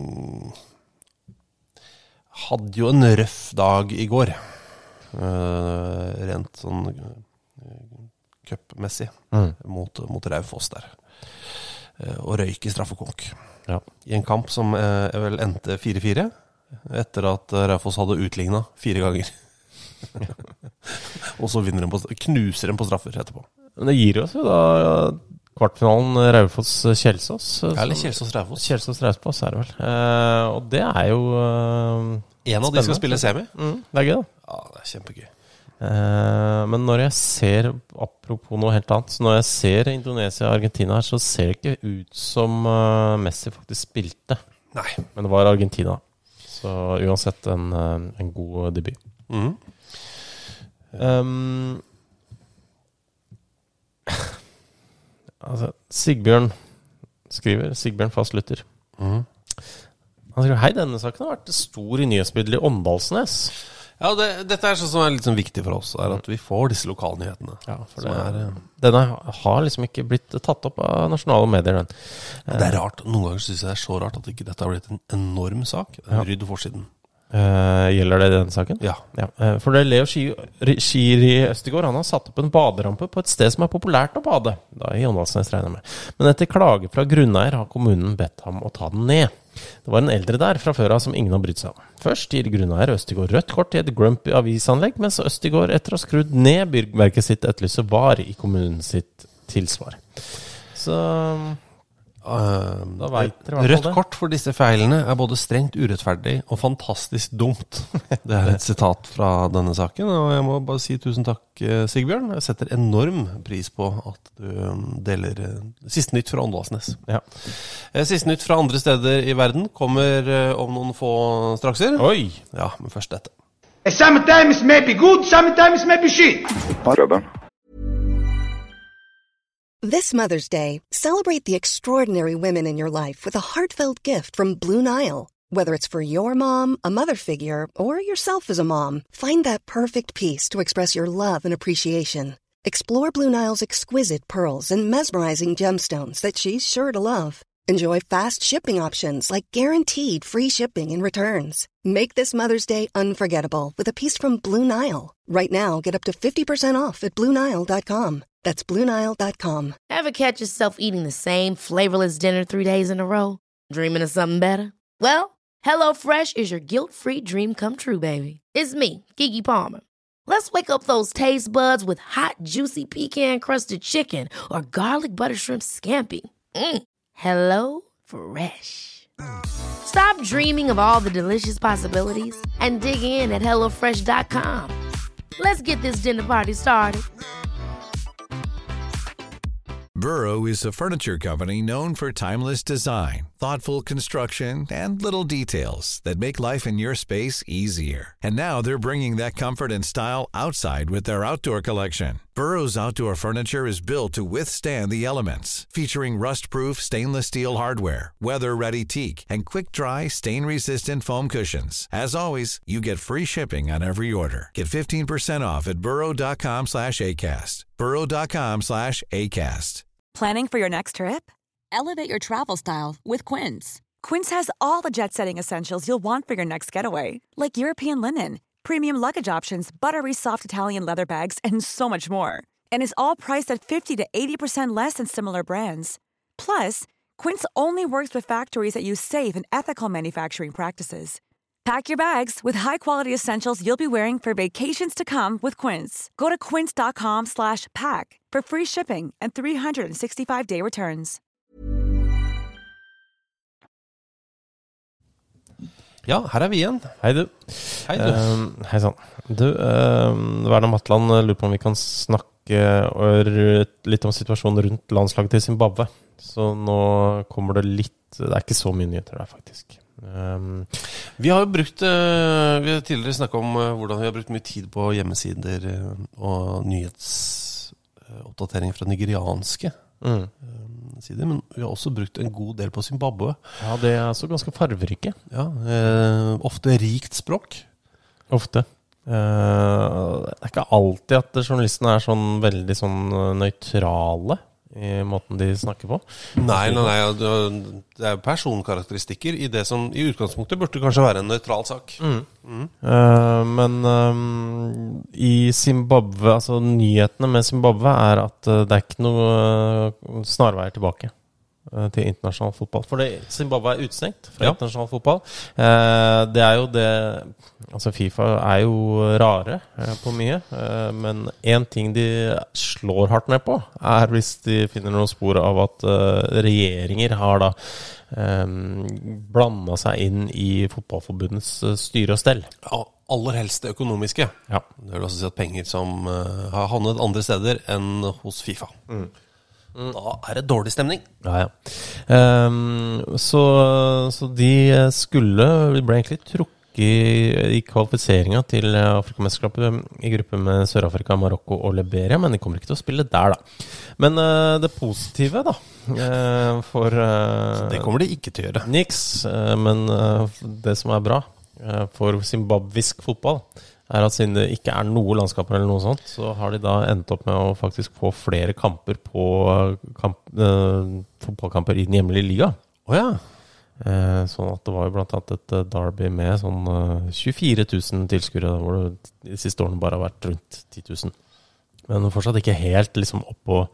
hadde jo en røff dag i går. Eh, rent sånn uh, cupmessig Mhm. mot, mot Raufoss der. Eh, og røyk i straffekonk. Ja. I en kamp som eh, vel endte fire fire, etter at eh, Raufoss hadde utlignet fire ganger. Og så vinner de på, knuser de på straffer etterpå. Men det gir oss jo da kvartfinalen Raufoss-Kjelsås. Eller Kjelsås-Raufoss. Kjelsås-Raufoss er det vel. Eh, og det er jo eh, En av de skal spille semi. mm, det er gøy da. Ja, det er kjempegøy. Eh, men når jeg ser, apropos noe helt annet, så når jeg ser Indonesia og Argentina her, så ser det ikke ut som eh, Messi faktisk spilte. Nei. Men det var Argentina. Så uansett en, eh, en god debut. Mhm. Um, altså, Sigbjørn skriver, Sigbjørn Fastlytter. Mhm. Han skriver, hei, denne saken har vært stor i nyhetsbildet i Åndalsnes. Ja, det, dette er sånn som er litt sånn viktig for oss, er at vi får disse lokalnyhetene. Ja, for Som det, er, eh, denne har liksom ikke blitt tatt opp av nasjonale medier, den. Det er rart. Noen ganger synes jeg det er så rart at ikke dette har blitt en enorm sak. En Ja. rydd forsiden. Eh, gjelder det i denne saken? Ja. Ja, eh, for det er Leo Ski- Skiri Østegård, han har satt opp en baderampe på et sted som er populært å bade, da i Åndalsnes regner jeg med. Men etter klage fra grunneier har kommunen bedt ham å ta den ned. Det var en eldre der fra før av som ingen har brydd seg om. Først gir grunneier Østegård rødt kort i et grumpy avisanlegg, mens Østegård etter å ha skrudd ned byggverket sitt etterlyser var i kommunen sitt tilsvar. Så Uh, Da vet dere i hvert fall rødt det. kort for disse feilene er både strengt urettferdig og fantastisk dumt. Det er et sitat fra denne saken, og jeg må bare si tusen takk, eh, Sigbjørn. Jeg setter enorm pris på at du um, deler eh, siste nytt fra Åndalsnes. ja. Eh, Siste nytt fra andre steder i verden kommer eh, om noen få strakser. Oi! Ja, men først dette. Sometimes maybe good, sometimes maybe shit. This Mother's Day, celebrate the extraordinary women in your life with a heartfelt gift from Blue Nile. Whether it's for your mom, a mother figure, or yourself as a mom, find that perfect piece to express your love and appreciation. Explore Blue Nile's exquisite pearls and mesmerizing gemstones that she's sure to love. Enjoy fast shipping options like guaranteed free shipping and returns. Make this Mother's Day unforgettable with a piece from Blue Nile. Right now, get up to fifty percent off at Blue Nile dot com. That's Blue Nile dot com. Ever catch yourself eating the same flavorless dinner three days in a row? Dreaming of something better? Well, HelloFresh is your guilt-free dream come true, baby. It's me, Keke Palmer. Let's wake up those taste buds with hot, juicy pecan-crusted chicken or garlic butter shrimp scampi. Mm. Hello Fresh. Stop dreaming of all the delicious possibilities and dig in at hello fresh dot com. Let's get this dinner party started. Burrow is a furniture company known for timeless design, thoughtful construction, and little details that make life in your space easier. And now they're bringing that comfort and style outside with their outdoor collection. Burrow's outdoor furniture is built to withstand the elements, featuring rust-proof stainless steel hardware, weather-ready teak, and quick-dry, stain-resistant foam cushions. As always, you get free shipping on every order. Get fifteen percent off at burrow dot com slash ACAST. burrow dot com slash ACAST. Planning for your next trip? Elevate your travel style with Quince. Quince has all the jet-setting essentials you'll want for your next getaway, like European linen, premium luggage options, buttery soft Italian leather bags, and so much more. And is all priced at fifty to eighty percent less than similar brands. Plus, Quince only works with factories that use safe and ethical manufacturing practices. Pack your bags with high-quality essentials you'll be wearing for vacations to come with Quince. Go to quince dot com slash pack for free shipping and three hundred sixty-five day returns. Ja, her er vi igjen. Hei du. Hei du. Uh, hei sann. Du, uh, Werner Matland lurer på om vi kan snakke litt om situasjonen rundt landslaget til Zimbabwe. Så nå kommer det litt, det er ikke så mye nyheter der faktisk. Um, vi har jo brukt, uh, vi har tidligere snakket om uh, hvordan vi har brukt mye tid på hjemmesider uh, og nyhetsoppdatering fra nigerianske mm. uh, sider, men vi har også brukt en god del på Zimbabwe. Ja, det er så ganske farverike. Ja, uh, ofte rikt språk. Ofte. Uh, det er ikke alltid at journalistene er sånn veldig sånn nøytrale i måten de snakker på. Nei, nei, nei, det er personkarakteristikker i det som i utgangspunktet burde kanskje være en nøytral sak. Mm. Mm. Uh, men um, i Zimbabwe, altså nyhetene med Zimbabwe er at uh, det er ikke noe uh, snarveier tilbake uh, til internasjonal fotball. For Zimbabwe er utstengt fra ja. internasjonal fotball. Uh, det er jo det, altså FIFA er jo rare uh, på mye, uh, men en ting de slår hardt ned på er hvis de finner noen spor av at uh, regjeringer har da um, blandet seg inn i fotballforbundets uh, styre og stell. Ja, aller helst det økonomiske. Ja. Det vil også si at penger som uh, har havnet andre steder enn hos FIFA. Mm. Mm. Da er det dårlig stemning. Ja, ja. Um, så, så de skulle, de ble egentlig trukket i, i kvalifiseringen til Afrikamesterskapet i gruppe med Sør-Afrika, Marokko og Liberia, men de kommer ikke til å spille der da. Men uh, det positive da, uh, for... Uh, det kommer de ikke til å gjøre. Niks, uh, men uh, det som er bra uh, for zimbabwisk fotball, er at siden det ikke er noe landskaper eller noe sånt, så har de da endt opp med å faktisk få flere kamper på kamp, uh, fotballkamper i den hjemlige liga. Åja. Oh, Eh, sånn at det var jo blant annet et uh, derby med sånn uh, tjuefire tusen tilskuere, hvor det de siste årene bare har vært rundt ti tusen. Men fortsatt ikke helt liksom opp på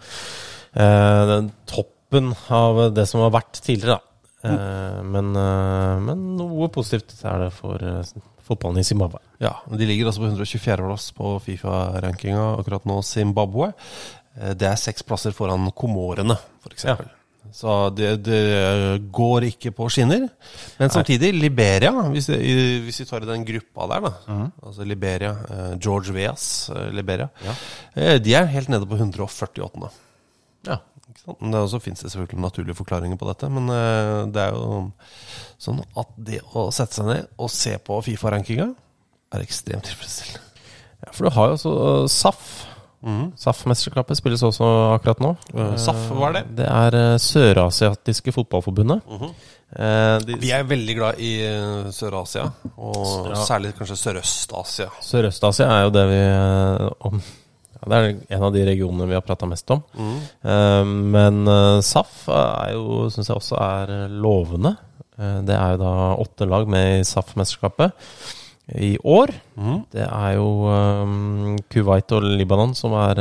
uh, den toppen av det som har vært tidligere da. Uh, mm. men, uh, men noe positivt er det for uh, fotballen i Zimbabwe. Ja, de ligger også på hundre og tjuefjerde plass på FIFA-rankinga akkurat nå, Zimbabwe. Uh, det er seks plasser foran Komorene, for eksempel. Ja. Så det, det går ikke på skinner. Men samtidig, Liberia, hvis, hvis vi tar i den gruppa der da, uh-huh. altså Liberia, eh, George Weahs eh, Liberia, ja. eh, de er helt nede på hundre og førtiåtte. Ja. Ikke sant? Men det også finnes det selvfølgelig naturlige forklaringer på dette, men eh, det er jo sånn at det å sette seg ned og se på FIFA-rankinga er ekstremt tilfredsstillende. Ja, for du har jo også uh, S A F. Mm. S A F-mesterskapet spilles også akkurat nå. uh, S A F, hva er det? Det er uh, Sørasiatiske fotballforbundet. uh-huh. uh, de... Vi er veldig glad i uh, Sør-Asia, og ja. særlig kanskje Sørøst-Asia. Sørøst-Asia er jo det vi uh, om, ja, det er en av de regionene vi har pratet mest om. mm. uh, Men uh, S A F er jo, synes jeg også er lovende. uh, Det er jo da åtte lag med i S A F-mesterskapet i år. Mm. Det er jo um, Kuwait og Libanon som er,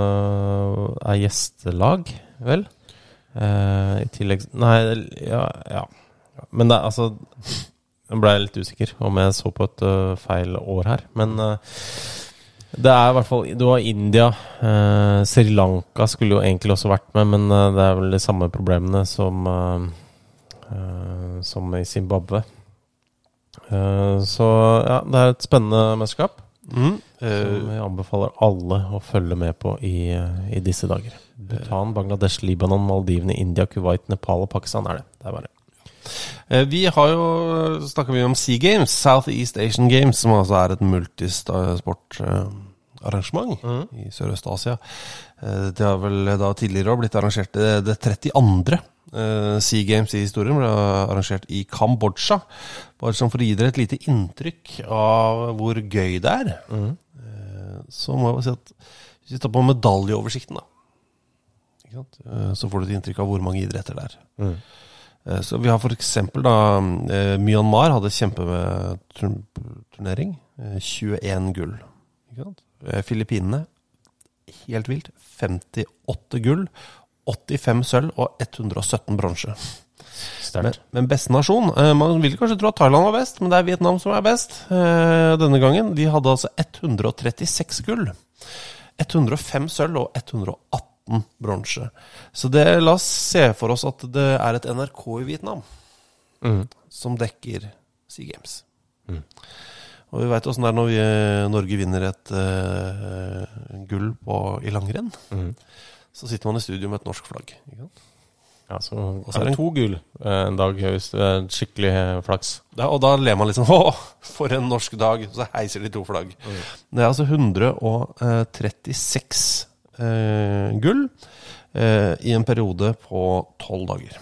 uh, er gjestelag, vel? Uh, I tillegg... Nei, ja, ja. Men det er altså... Jeg ble litt usikker om jeg så på et uh, feil år her. Men uh, det er i hvert fall... Du har India. Uh, Sri Lanka skulle jo egentlig også vært med, men uh, det er vel de samme problemene som, uh, uh, som i Zimbabwe. Uh, så ja, det er et spennende mesterskap mm. uh, som jeg anbefaler alle å følge med på i, i disse dager. Bhutan, Bangladesh, Libanon, Maldivene, India, Kuwait, Nepal og Pakistan er det. Det er bare uh, Vi har jo snakket mye om SEA Games, Southeast Asian Games, som altså er et multisport uh, arrangement mm. i Sørøst-Asia. uh, Det har vel da tidligere blitt arrangert det, det trettiandre Uh, SEA Games i historien ble arrangert i Kambodsja. Bare som for å gi dere et lite inntrykk av hvor gøy det er. Mm. uh, Så må jeg bare si at hvis vi tar på medaljeoversikten da, ikke sant? Uh, så får du et inntrykk av hvor mange idretter det er. mm. uh, Så vi har for eksempel da uh, Myanmar hadde kjempeturnering, uh, tjueen gull, ikke sant? Uh, Filippinene helt vilt, femtiåtte gull, åttifem sølv og ett hundre og sytten bronse. Men, men beste nasjon, eh, man vil kanskje tro at Thailand var best, men det er Vietnam som er best eh, denne gangen. De hadde altså ett hundre og trettiseks gull, ett hundre og fem sølv og ett hundre og atten bronse. Så det, la oss se for oss at det er et N R K i Vietnam mm. som dekker Sea Games. Mm. Og vi vet hvordan det er når vi, Norge vinner et uh, gull på, i langrenn. Mm. Så sitter man i studio med et norsk flagg. Ikke sant? Ja, så, så er det to gull en dag hvis det er skikkelig flaks. Ja, og da ler man litt sånn, åh, for en norsk dag, så heiser de to flagg. Mm. Det er altså hundre trettiseks uh, gull uh, i en periode på tolv dager.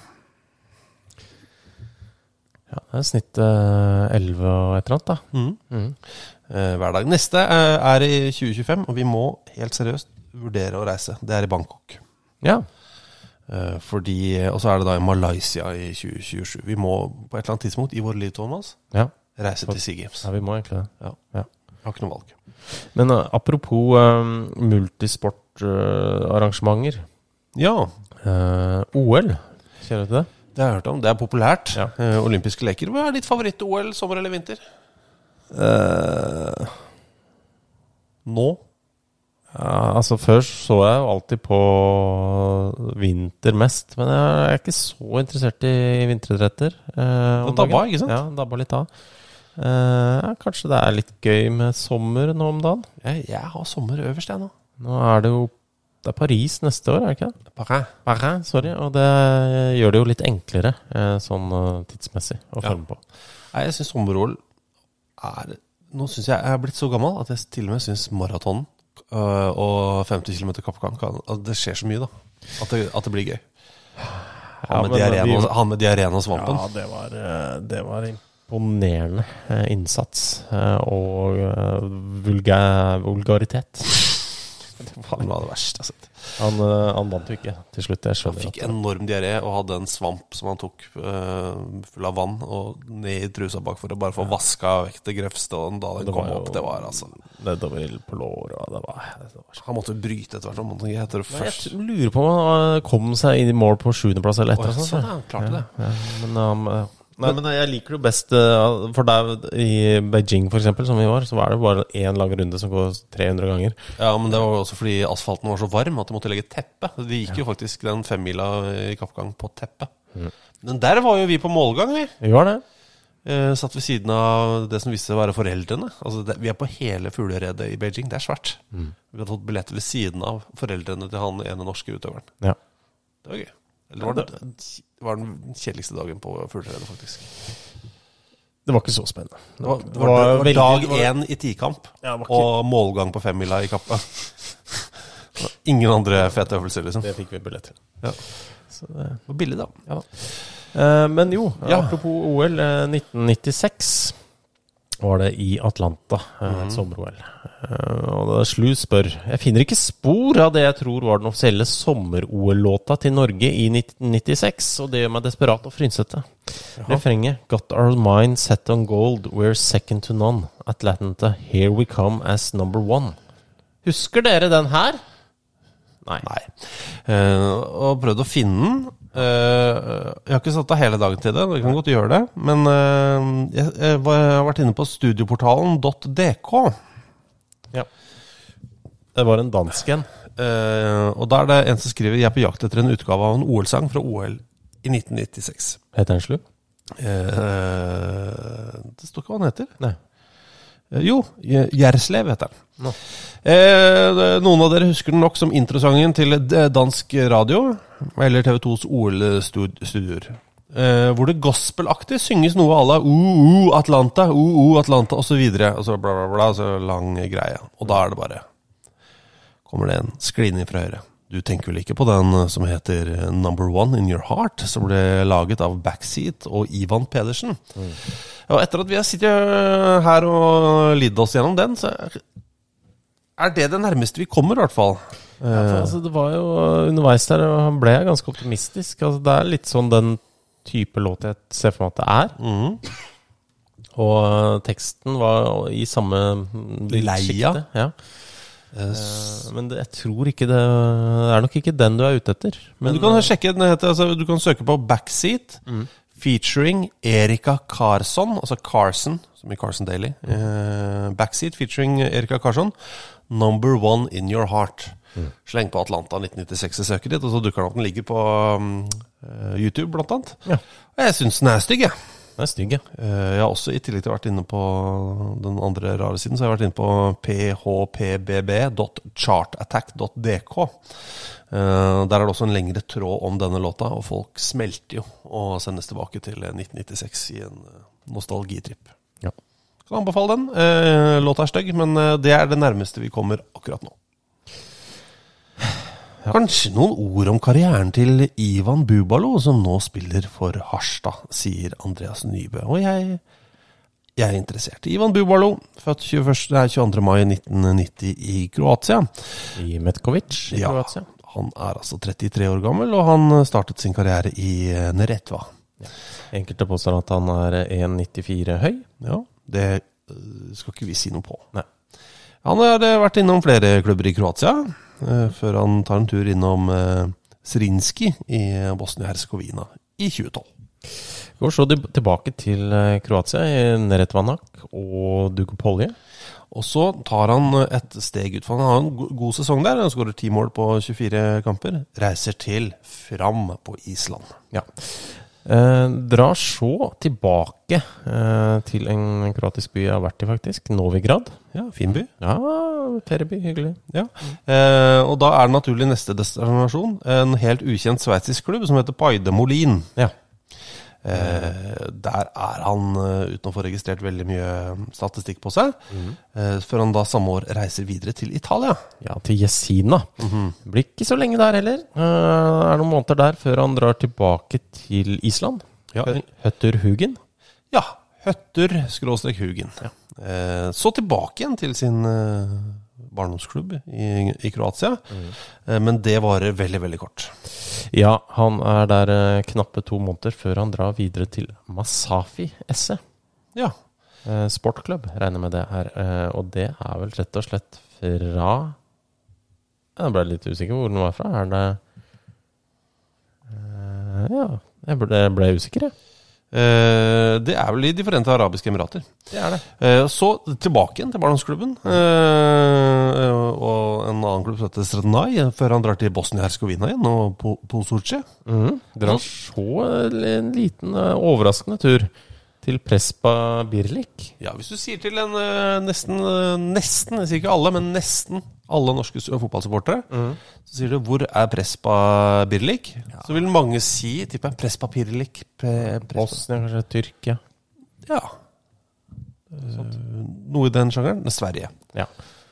Ja, det er snitt uh, elleve og et eller annet da. Mm. Mm. Uh, hver dag. Neste uh, er i tjue tjuefem, og vi må helt seriøst vurdere å reise. Det er i Bangkok. Ja. Uh, fordi, og så er det da i Malaysia i tjue tjuesju. Vi må på et eller annet tidspunkt i vår liv, Thomas, ja. reise til Sea Games. Ja, vi må egentlig det. Ja. Ja. Jeg har ikke noe valg. Men uh, apropos um, multisport-arrangementer. Uh, ja. Uh, O L, kjenner du det? Det har jeg hørt om. Det er populært. Ja. Uh, olympiske leker. Hva er ditt favoritt-O L, sommer eller vinter? Uh, Nå? Ja, altså før så jeg jo alltid på vinter mest, men jeg er ikke så interessert i vinteridretter. Uh, det dabba, ikke sant? Ja, dabba litt da. Uh, kanskje det er litt gøy med sommer nå om dagen? Jeg, jeg har sommer øverst jeg nå. Nå er det jo Det er Paris neste år, er det ikke det? Paris. Paris, sorry. Og det gjør det jo litt enklere, sånn tidsmessig, å følge med på. Nei, jeg synes sommer-O L er... Nå synes jeg jeg er blitt så gammel at jeg til og med synes maraton øh, og femti kilometer kappgang, at det skjer så mye da. At det, at det blir gøy. Han med, ja, diarén, og, han med diarén og svampen. Ja, det var, det var imponerende innsats og vulga, vulgaritet. Det var noe av det verste jeg har sett. Han, han vant jo ikke til slutt. Jeg han fikk enorm diaré og hadde en svamp som han tok uh, full av vann og ned i trusa bak for å bare få vaska vekk det grøvste, og da den kom opp, det var altså nedover på lår, og det var, det var han måtte bryte etter hvert. Han jeg, jeg, først... jeg lurer på om han kom seg inn i mål på sjuende plass eller etter. Oh, sånn, ja, klarte det. Ja, ja, men han... Um, Nei, men jeg liker det best for der i Beijing for eksempel, som vi var, så var det bare en lang runde som går tre hundre ganger. Ja, men det var også fordi asfalten var så varm at de måtte legge teppe. De gikk ja. jo faktisk den femmila i kappgang på teppe. Mm. Men der var jo vi på målgang, vi. Vi var det. Eh, satt ved siden av det som viste å være foreldrene. Altså, det, vi er på hele fugleredet i Beijing, det er svært. Mm. Vi hadde fått billetter ved siden av foreldrene til han ene norske utøveren. Ja. Det var gøy. Eller var det, det var den kjedeligste dagen på fugleredet, faktisk. Det var ikke så spennende. Det var, det var, det var, det var dag én i tikamp, ja, ikke... og målgang på femmila i kappa. Ingen andre fete øvelser, liksom. Det fikk vi billett til. Ja. Så det var billig, da. Ja. Uh, men jo, ja. apropos O L, uh, nitten nittiseks var det i Atlanta, uh, mm. sommer-O L. Uh, og det Slu spør, jeg finner ikke spor av det jeg tror var den offisielle sommer-O L-låta til Norge i nitten nittiseks, og det gjør meg desperat og frynsete. Refrenget, got our mind set on gold, we're second to none. Atlanta, here we come as number one. Husker dere den her? Nei. Nei. Uh, og prøvde å finne den. Uh, jeg har ikke satt av hele dagen til det, jeg kan godt gjøre det. Men uh, jeg, jeg, var, jeg har vært inne på studioportalen .dk. Ja. Det var en dansken. Uh, og da er det en som skriver, jeg er på jakt etter en utgave av en O L-sang fra O L i nitten nittiseks. Heter den Slu? Uh, det står ikke hva den heter. Nei. Jo, Gjerslev heter den. No. Eh, noen av dere husker den nok som introsangen til dansk radio, eller T V tos O L-studier, eh, hvor det gospelaktig synges noe à la uh, uh, Atlanta, uh, uh, Atlanta, og så videre, og så bla bla bla, så lang greie. Og da er det bare, kommer det en sklining fra høyre. Du tenker vel ikke på den som heter Number One in Your Heart, som ble laget av Backseat og Ivan Pedersen. Mm. Og etter at vi har sittet her og lidd oss gjennom den, så er det det nærmeste vi kommer i hvert fall. Ja, for, altså, det var jo underveis der, og han ble ganske optimistisk. Altså, det er litt sånn den type låt jeg ser for meg at det er. Mm. Og teksten var i samme Leia. Ja. Uh, men det, jeg tror ikke det, det er nok ikke den du er ute etter. Men, men du kan sjekke den heter, altså, du kan søke på Backseat mm. featuring Erika Carson, altså Carson, som i Carson Daly. uh, Backseat featuring Erika Carson, Number One in Your Heart. mm. Sleng på Atlanta nitten nittiseks i søket ditt, og så dukker den opp. Den ligger på um, YouTube blant annet. Ja. Og jeg synes den er stygg, jeg. Den er stygg, ja. Jeg har også i tillegg til å ha vært inne på den andre rare siden, så har jeg vært inne på p h p b b dot chartattack dot d k. Der er det også en lengre tråd om denne låta, og folk smelter jo og sendes tilbake til nitten nittiseks i en nostalgitripp. Ja. Så anbefale den. Låta er stygg, men det er det nærmeste vi kommer akkurat nå. Ja. Kanskje noen ord om karrieren til Ivan Bubalo, som nå spiller for Harstad, sier Andreas Nybø. Og jeg, jeg er interessert. Ivan Bubalo, født tjueandre mai nitten nitti i Kroatia. I Metkovic i ja, Kroatia. Han er altså trettitre år gammel, og han startet sin karriere i Neretva. Ja. Enkelte påstår at han er en komma nittifire høy. Ja, det skal ikke vi si noe på. Nei. Han har vært innom flere klubber i Kroatia, før han tar en tur innom eh, Zrinski i Bosnia-Herzegovina i tjuetolv. Går så tilbake til Kroatia i Neretvanak og Dugopolje. Og så tar han et steg ut, for han har en go- god sesong der. Han skårer ti mål på tjuefire kamper. Reiser til Fram på Island. Ja. Eh, drar så tilbake eh, til en kroatisk by jeg har vært i faktisk, Novigrad. Ja, fin by. Ja, ferieby, hyggelig. Ja. Eh, og da er det naturlig neste destinasjon en helt ukjent sveitsisk klubb som heter Paide Molin. Ja. Eh, der er han, uh, uten å få registrert veldig mye statistikk på seg, mm. eh, før han da samme år reiser videre til Italia. Ja, til Jesina. Mm-hmm. Blir ikke så lenge der heller. Eh, er noen måneder der før han drar tilbake til Island. Ja. Høtter Hugen. Ja, Høtter skråstrek Hugen. Ja. Eh, så tilbake igjen til sin uh, barndomsklubb i, i Kroatia, mm. eh, men det varer veldig, veldig kort. Ja, han er der eh, knappe to måneder før han drar videre til Masafi S E. Ja. Eh, sportklubb, regner med det her. Eh, og det er vel rett og slett fra... Jeg ble litt usikker hvor den var fra. Er det... Eh, ja, jeg ble, ble usikker, jeg. Eh, det er vel i de Forente Arabiske Emirater. Det er det. Eh, så tilbake igjen til barndomsklubben, eh, og en annen klubb som heter Srednaj, før han drar til Bosnia-Herzegovina igjen, og på, på Sochi. Mm. Drar så en liten uh, overraskende tur til Prespa Birlik. Ja, hvis du sier til en uh, nesten, uh, nesten, jeg sier ikke alle, men nesten alle norske fotballsupportere, mm. så sier du, hvor er Prespa Birlik? Ja. Så vil mange si, tipper jeg, Prespa Birlik. Pre, Bosnia, kanskje Tyrkia. Ja. Uh, noe i den sjangeren. Sverige. Ja.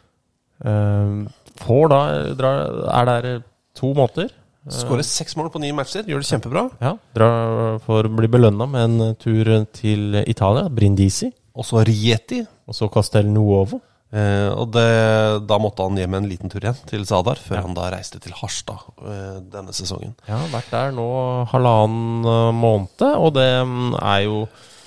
Uh, får da, drar, er der to måneder. Skårer seks mål på ni matcher, gjør det kjempebra. Ja, drar for å bli belønnet med en tur til Italia, Brindisi. Og så Rieti. Og så Castelnuovo. Eh, og det, da måtte han hjem en liten tur igjen til Zadar, før ja. han da reiste til Harstad eh, denne sesongen. Ja, vært der nå halvannen måned, og det er jo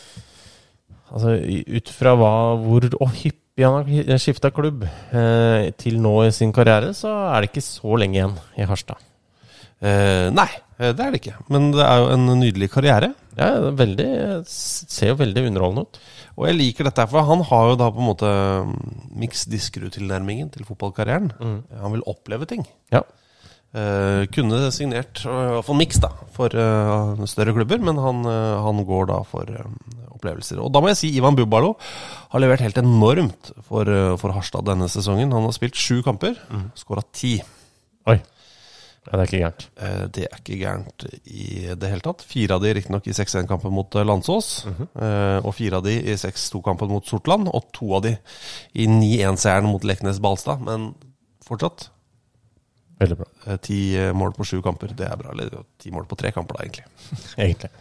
altså ut fra hva, hvor og hyppig han har skiftet klubb eh, til nå i sin karriere, så er det ikke så lenge igjen i Harstad. Eh, nei, det er det ikke. Men det er jo en nydelig karriere. Ja, det er veldig, ser jo veldig underholdende ut. Og jeg liker dette, for han har jo da på en måte Mix Diskerud-tilnærmingen til fotballkarrieren. Mm. Han vil oppleve ting. Ja. Eh, kunne signert uh, for Mix da, for uh, større klubber, men han, uh, han går da for uh, opplevelser. Og da må jeg si Ivan Bubalo har levert helt enormt for, uh, for Harstad denne sesongen. Han har spilt sju kamper, mm. skåret ti. Oi. Ja, det er ikke gærent. Eh, det er ikke gærent i det hele tatt. Fire av de riktig nok i seks en-kampen mot Landsås, mm-hmm. eh, og fire av de i seks to-kampen mot Sortland, og to av de i ni en-seieren mot Leknes Balstad, men fortsatt. Veldig bra. Eh, ti mål på sju kamper, det er bra. Eller ti mål på tre kamper da, egentlig. egentlig.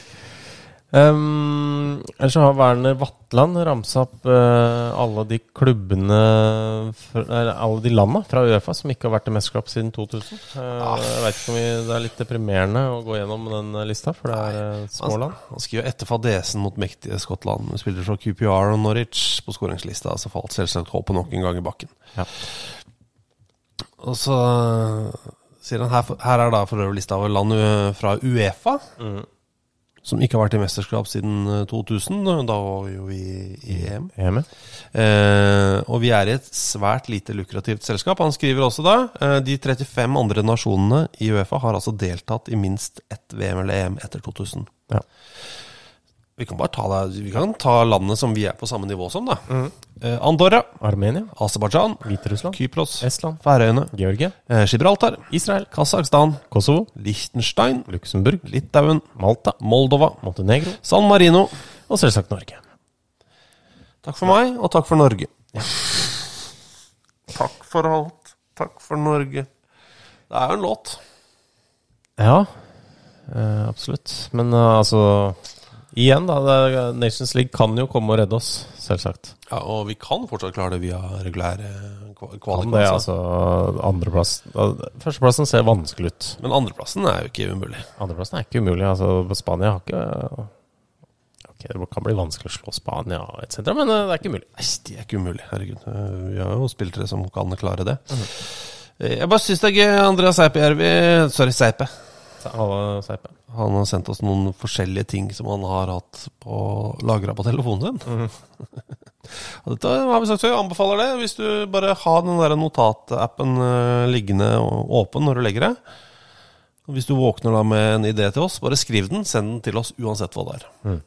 Um, ellers så har Werner Vatland ramset opp uh, alle de klubbene eller alle de landene fra UEFA som ikke har vært i mesterskap siden to tusen. uh, ah. Jeg vet ikke om vi, det er litt deprimerende å gå gjennom den lista, for det er uh, små land. Han skriver etter fadesen mot mektige Skottland, spiller fra Q P R og Norwich på skåringslista, så falt selvsagt håpet nok en gang i bakken. Ja. Og så sier han her, her er da for øvrig lista over land fra UEFA, mm. som ikke har vært i mesterskap siden to tusen, da var vi jo i, i E M. E M. Eh, og vi er i et svært lite lukrativt selskap. Han skriver også da, eh, de trettifem andre nasjonene i UEFA har altså deltatt i minst ett V M eller E M etter to tusen. Ja. Vi kan bare ta det. Vi kan ta landene som vi er på samme nivå som, da. Mm. Eh, Andorra, Armenia, Aserbajdsjan, Hviterussland, Kypros, Estland, Færøyene, Georgia, eh, Gibraltar, Israel, Kazakhstan, Kosovo, Liechtenstein, Luxemburg, Litauen, Malta, Moldova, Montenegro San Marino. og selvsagt Norge. Takk for meg, og takk for Norge. Ja. Takk for alt. Takk for Norge. Det er jo en låt. Ja, eh, absolutt. Men uh, altså igjen, da. Det, Nations League kan jo komme og redde oss, selvsagt. Ja, og vi kan fortsatt klare det via regulære kvalik. Kan det, altså. Andreplass Førsteplassen ser vanskelig ut. Men andreplassen er jo ikke umulig. Andreplassen er ikke umulig. Altså, Spania har ikke Ok, det kan bli vanskelig å slå Spania et cetera, men det er ikke umulig. Nei, det er ikke umulig, herregud. Vi har jo spillere som kan klare det. Mm. Jeg bare synes det er gøy. Andreas Seipejärvi, sorry, Seipe. Seipe. Han har sendt oss noen forskjellige ting som han har hatt på lagret på telefonen sin. Mm. Og dette har vi sagt, så jeg anbefaler det. Hvis du bare har den der notatappen liggende og åpen når du legger det. Og hvis du våkner da med en idé til oss, bare skriv den, send den til oss uansett hva det er. Mm.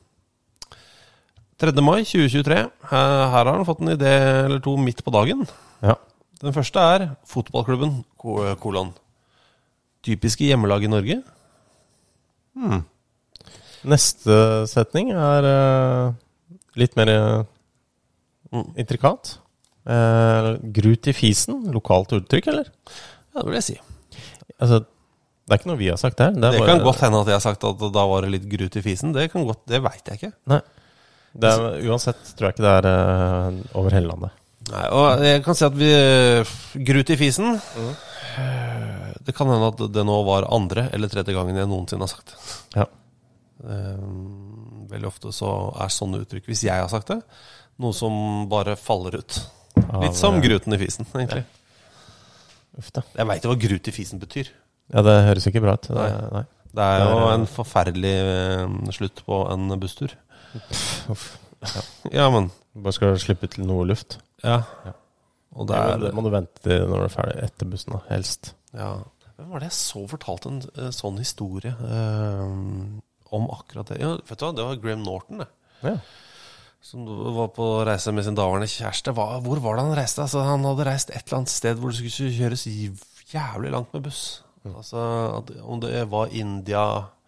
tredje mai tjue tjuetre. Her, her har han fått en idé eller to midt på dagen. Ja. Den første er fotballklubben kolon. Typiske hjemmelag i Norge. Hmm. Neste setning er uh, litt mer uh, mm. intrikat. Uh, grut i fisen, lokalt uttrykk, eller? Ja, det vil jeg si. Altså, det er ikke noe vi har sagt her. Det, det bare, kan godt hende at jeg har sagt at da var det litt grut i fisen. Det kan godt, det vet jeg ikke. Nei. Det er, uansett tror jeg ikke det er uh, over hele landet. Nei, og jeg kan si at vi grut i fisen. Mm. Det kan hende at det nå var andre eller tredje gangen jeg noensinne har sagt det. Ja. Um, veldig ofte så er sånne uttrykk, hvis jeg har sagt det, noe som bare faller ut. Litt som gruten i fisen, egentlig. Ja. Uff da. Jeg vet jo hva grut i fisen betyr. Ja, det høres ikke bra ut. Det, nei. Nei. Det er jo en forferdelig slutt på en busstur. Uff. Ja. Ja, men bare skal slippe til noe luft. Ja. Ja. Og det, er, det må du vente til når du er ferdig etter bussen da, helst. Ja. Hvem var det jeg så fortalte en uh, sånn historie uh, om akkurat det? Ja, vet du hva? Det var Graham Norton, det. Ja. Som var på reise med sin daværende kjæreste. Hva, hvor var det han reiste? Altså, han hadde reist et eller annet sted hvor det skulle kjøres jævlig langt med buss. Mm. Altså, om det var India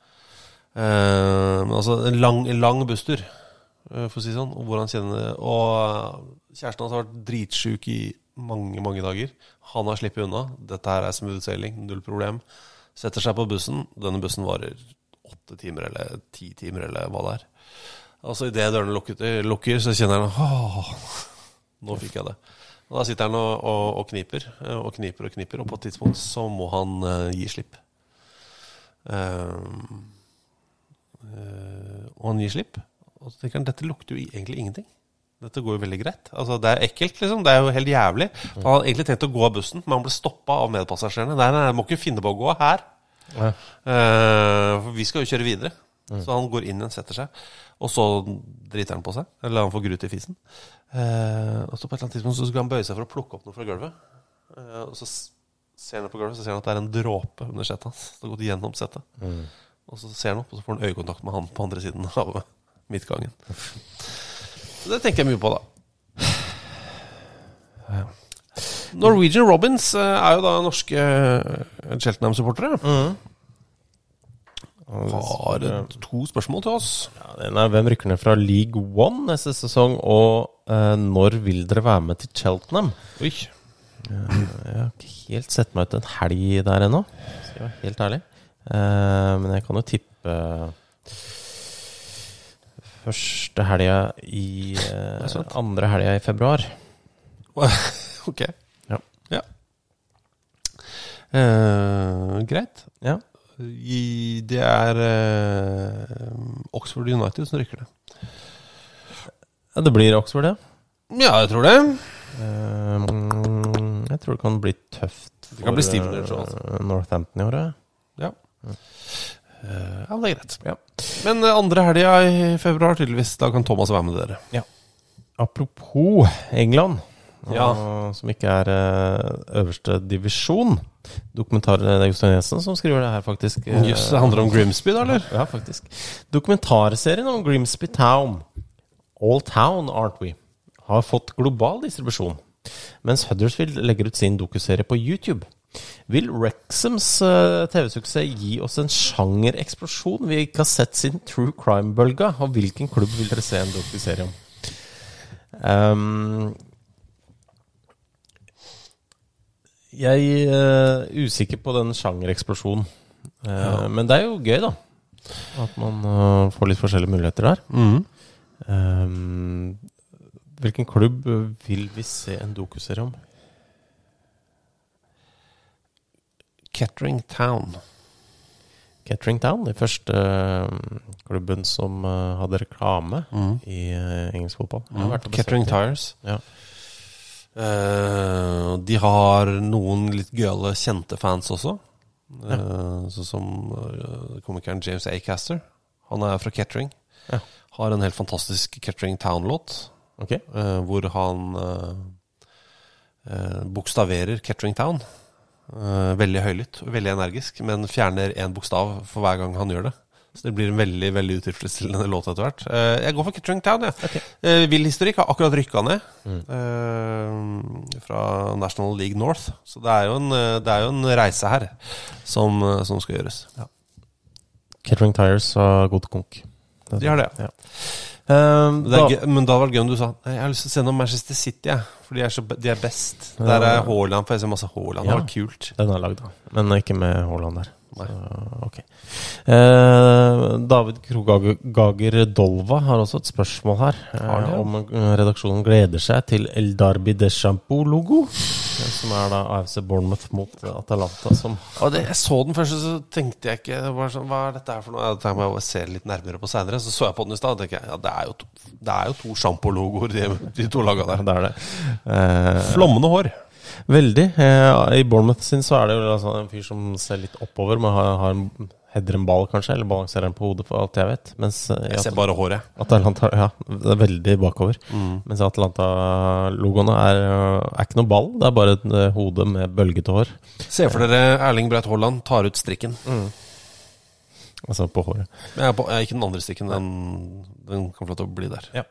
uh, altså en lang, en lang busstur, uh, for å si sånn, og hvor han kjenner det. Og kjæresten hans har vært dritsjuk i mange, mange dager. Han har slippet unna. Dette her er smooth sailing, null problem. Setter seg på bussen. Denne bussen varer åtte timer eller ti timer eller hva det er. Altså i det dørene lukker, lukker så kjenner han åh, nå fikk jeg det. Og da sitter han og, og, og kniper, og kniper og kniper, og på et tidspunkt så må han uh, gi slipp. Um, uh, og han gir slipp, og så tenker han, dette lukter jo egentlig ingenting. Dette går jo veldig greit. Altså, det er ekkelt, liksom. Det er jo helt jævlig. Han hadde egentlig tenkt å gå av bussen, men han ble stoppet av medpassasjerene. Nei, nei, jeg må ikke finne på å gå her. Ja. Uh, for vi skal jo kjøre videre. Mm. Så han går inn igjen, setter seg, og så driter han på seg, eller han får grut i fisen. Uh, og så på et eller annet tidspunkt så skal han bøye seg for å plukke opp noe fra gulvet. Uh, og så ser han på gulvet, så ser han at det er en dråpe under settet hans. Det har gått gjennom settet. Mm. Og så ser han opp, og så får han øyekontakt med han på andre siden av midtgangen. Det tenker jeg mye på, da. Ja. Norwegian Robins er jo da norske Cheltenham-supportere. Mm. Har to spørsmål til oss. Ja, den er hvem rykker ned fra League One neste sesong, og eh, når vil dere være med til Cheltenham? Oi. Jeg har ikke helt sett meg ut en helg der ennå, skal jeg være helt ærlig. Eh, men jeg kan jo tippe første helga i eh, andre helga i februar. Ok. Ja. Ja. Eh, greit. Ja. I, det er eh, Oxford United som rykker det. Ja, det blir Oxford, ja. Ja, jeg tror det. Eh, jeg tror det kan bli tøft for det kan bli Stevenage, altså. Northampton i året. Ja. Mm. Uh, ja, det er greit. Ja. Men uh, andre helga i februar tydeligvis, da kan Thomas være med dere. Ja. Apropos England, Ja. og, som ikke er uh, øverste divisjon. Dokumentar, det er Jostein Jensen som skriver det her faktisk. Just, det handler om Grimsby da, eller? Ja, faktisk. Dokumentarserien om Grimsby Town, All Town Aren't We, har fått global distribusjon, mens Huddersfield legger ut sin dokuserie på YouTube. Vil Wrexhams uh, T V-suksess gi oss en sjangereksplosjon vi ikke har sett siden True Crime-bølga? Og hvilken klubb vil dere se en dokuserie om? Um, jeg er uh, usikker på den sjangereksplosjonen. Uh, ja. Men det er jo gøy, da. At man uh, får litt forskjellige muligheter der. Mm. Um, hvilken klubb vil vi se en dokuserie om? Kettering Town. Kettering Town, den første uh, klubben som uh, hadde reklame mm. i uh, engelsk fotball. Mm. Kettering Tires. Ja. Uh, de har noen litt gøyale kjente fans også. Ja. Uh, sånn som uh, komikeren James Acaster. Han er fra Kettering. Ja. Har en helt fantastisk Kettering Town-låt. Okay. Uh, hvor han uh, uh, bokstaverer Kettering Town. Uh, veldig høylytt, veldig energisk, men fjerner en bokstav for hver gang han gjør det. Så det blir en veldig, veldig utilfredsstillende låt etter hvert. Uh, jeg går for Kettering Town, ja. Okay. Uh, Vill historikk har akkurat rykket ned mm. uh, fra National League North. Så det er jo en, det er jo en reise her som, som skal gjøres. Ja. Kettering Tires har gått konk. De har det, ja. Um, det er gøy, men da var det gøy om du sa jeg har lyst til å se noe Manchester City, ja, for de er, så, de er best. Der er Haaland, for jeg ser masse Haaland. Ja, det var kult. Den er lagd da, men ikke med Haaland der. Så, ok. eh, David Krogager Dolva har også et spørsmål her eh, om redaksjonen gleder seg til El Derby de Champo-logo, som er da A F C Bournemouth mot Atalanta som... Ja, det, jeg så den først, så tenkte jeg ikke det sånn, hva er dette her for noe? Jeg tenkte jeg å se litt nærmere på senere. Så så jeg på den i sted og tenkte jeg, ja, det er jo to, det er jo to Champo-logoer de, de to lagene der. Det er det. eh, Flommende hår. Veldig. Eh, I Bournemouth sin så er det jo altså en fyr som ser litt oppover, men har, har en, header en ball kanskje, eller balanserer den på hodet for alt jeg vet. Mens jeg ser bare håret. Atalanta, ja, det er veldig bakover. Mm. Mens Atalanta-logoene er, er ikke noe ball, det er bare et hode med bølgete hår. Se for dere Erling Braut Haaland tar ut strikken. Mm. Altså på håret. Jeg er, på, jeg er ikke den andre strikken, den, den kan få lov til å bli der. Ja.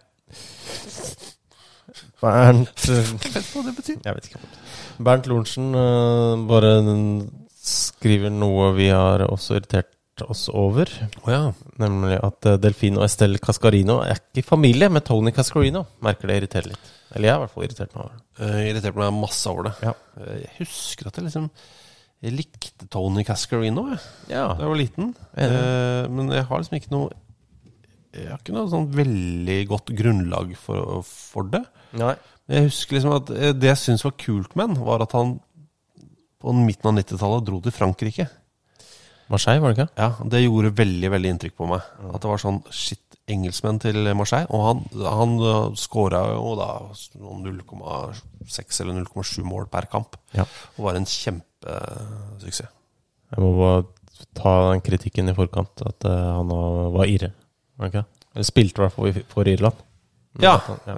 Bernt Jeg vet hva det betyr. Jeg vet ikke hva det betyr. Bernt Lorentzen uh, bare skriver noe vi har også irritert oss over. Oh, ja. Nemlig at uh, Delfin og Estelle Cascarino er ikke i familie med Tony Cascarino. Merker det irriterer litt. Eller jeg har i hvert fall irritert meg over det. uh, Irritert meg masse over det. Ja. uh, Jeg husker at jeg liksom Jeg likte Tony Cascarino jeg. Ja. Da jeg var liten. uh, Men jeg har liksom ikke noe Jeg har ikke noe sånn veldig godt grunnlag for, for det. Nei. Jeg husker liksom at det jeg synes var kult med han, var at han på midten av nittitallet dro til Frankrike. Marseille, var det ikke? Ja, det gjorde veldig, veldig inntrykk på meg. At det var sånn, shit, engelskmenn til Marseille. Og han, han skåret jo da null komma seks eller null komma sju mål per kamp. Ja. Og var en kjempesuksess. Jeg må bare ta den kritikken i forkant, at uh, han var irre. Var det ikke? Eller spilte i hvert fall for Irland. Ja, ja.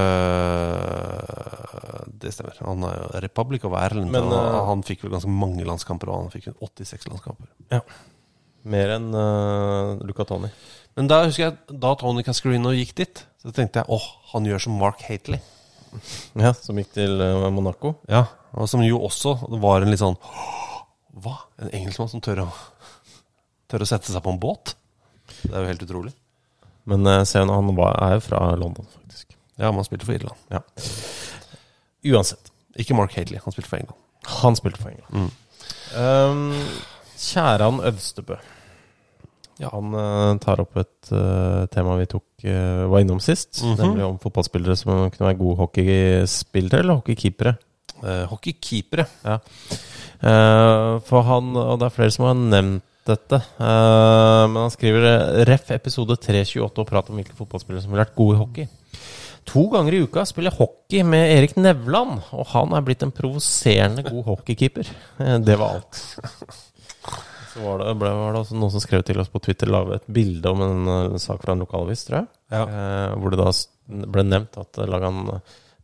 Uh, det stemmer. Han er jo Republic of Ireland. Men, uh, han fikk vel ganske mange landskamper, og han fikk åttiseks landskamper. Ja, mer enn uh, Luca Toni. Men da husker jeg, da Tony Cascarino gikk dit, så tenkte jeg, åh, han gjør som Mark Hateley. Ja, som gikk til uh, Monaco. Ja, og som jo også var en litt sånn, hva? En engelskmann som tør å, tør å sette seg på en båt? Det er jo helt utrolig. Men uh, Sean, han var, er jo fra London, faktisk. Ja, men han spilte for Irland. Ja. Uansett. Ikke Mark Hateley, han spilte for England. Han spilte for England. Mm. Um, Kjæran Øvstebø. Ja. Han uh, tar opp et uh, tema vi tok, uh, var innom sist, mm-hmm. nemlig om fotballspillere som kunne være gode hockeyspillere eller hockeykeepere. Uh, hockeykeepere. Ja. Uh, for han, og det er flere som har nevnt dette, uh, men han skriver ref episode tre tjueåtte og prater om hvilke fotballspillere som har vært gode i hockey. To ganger i uka spiller hockey med Erik Nevland, og han er blitt en provoserende god hockeykeeper. Det var alt. Så var det, ble, var det også noen som skrev til oss på Twitter, la et bilde om en, en sak fra en lokalavis, tror jeg, ja. uh, hvor det da ble nevnt at laget han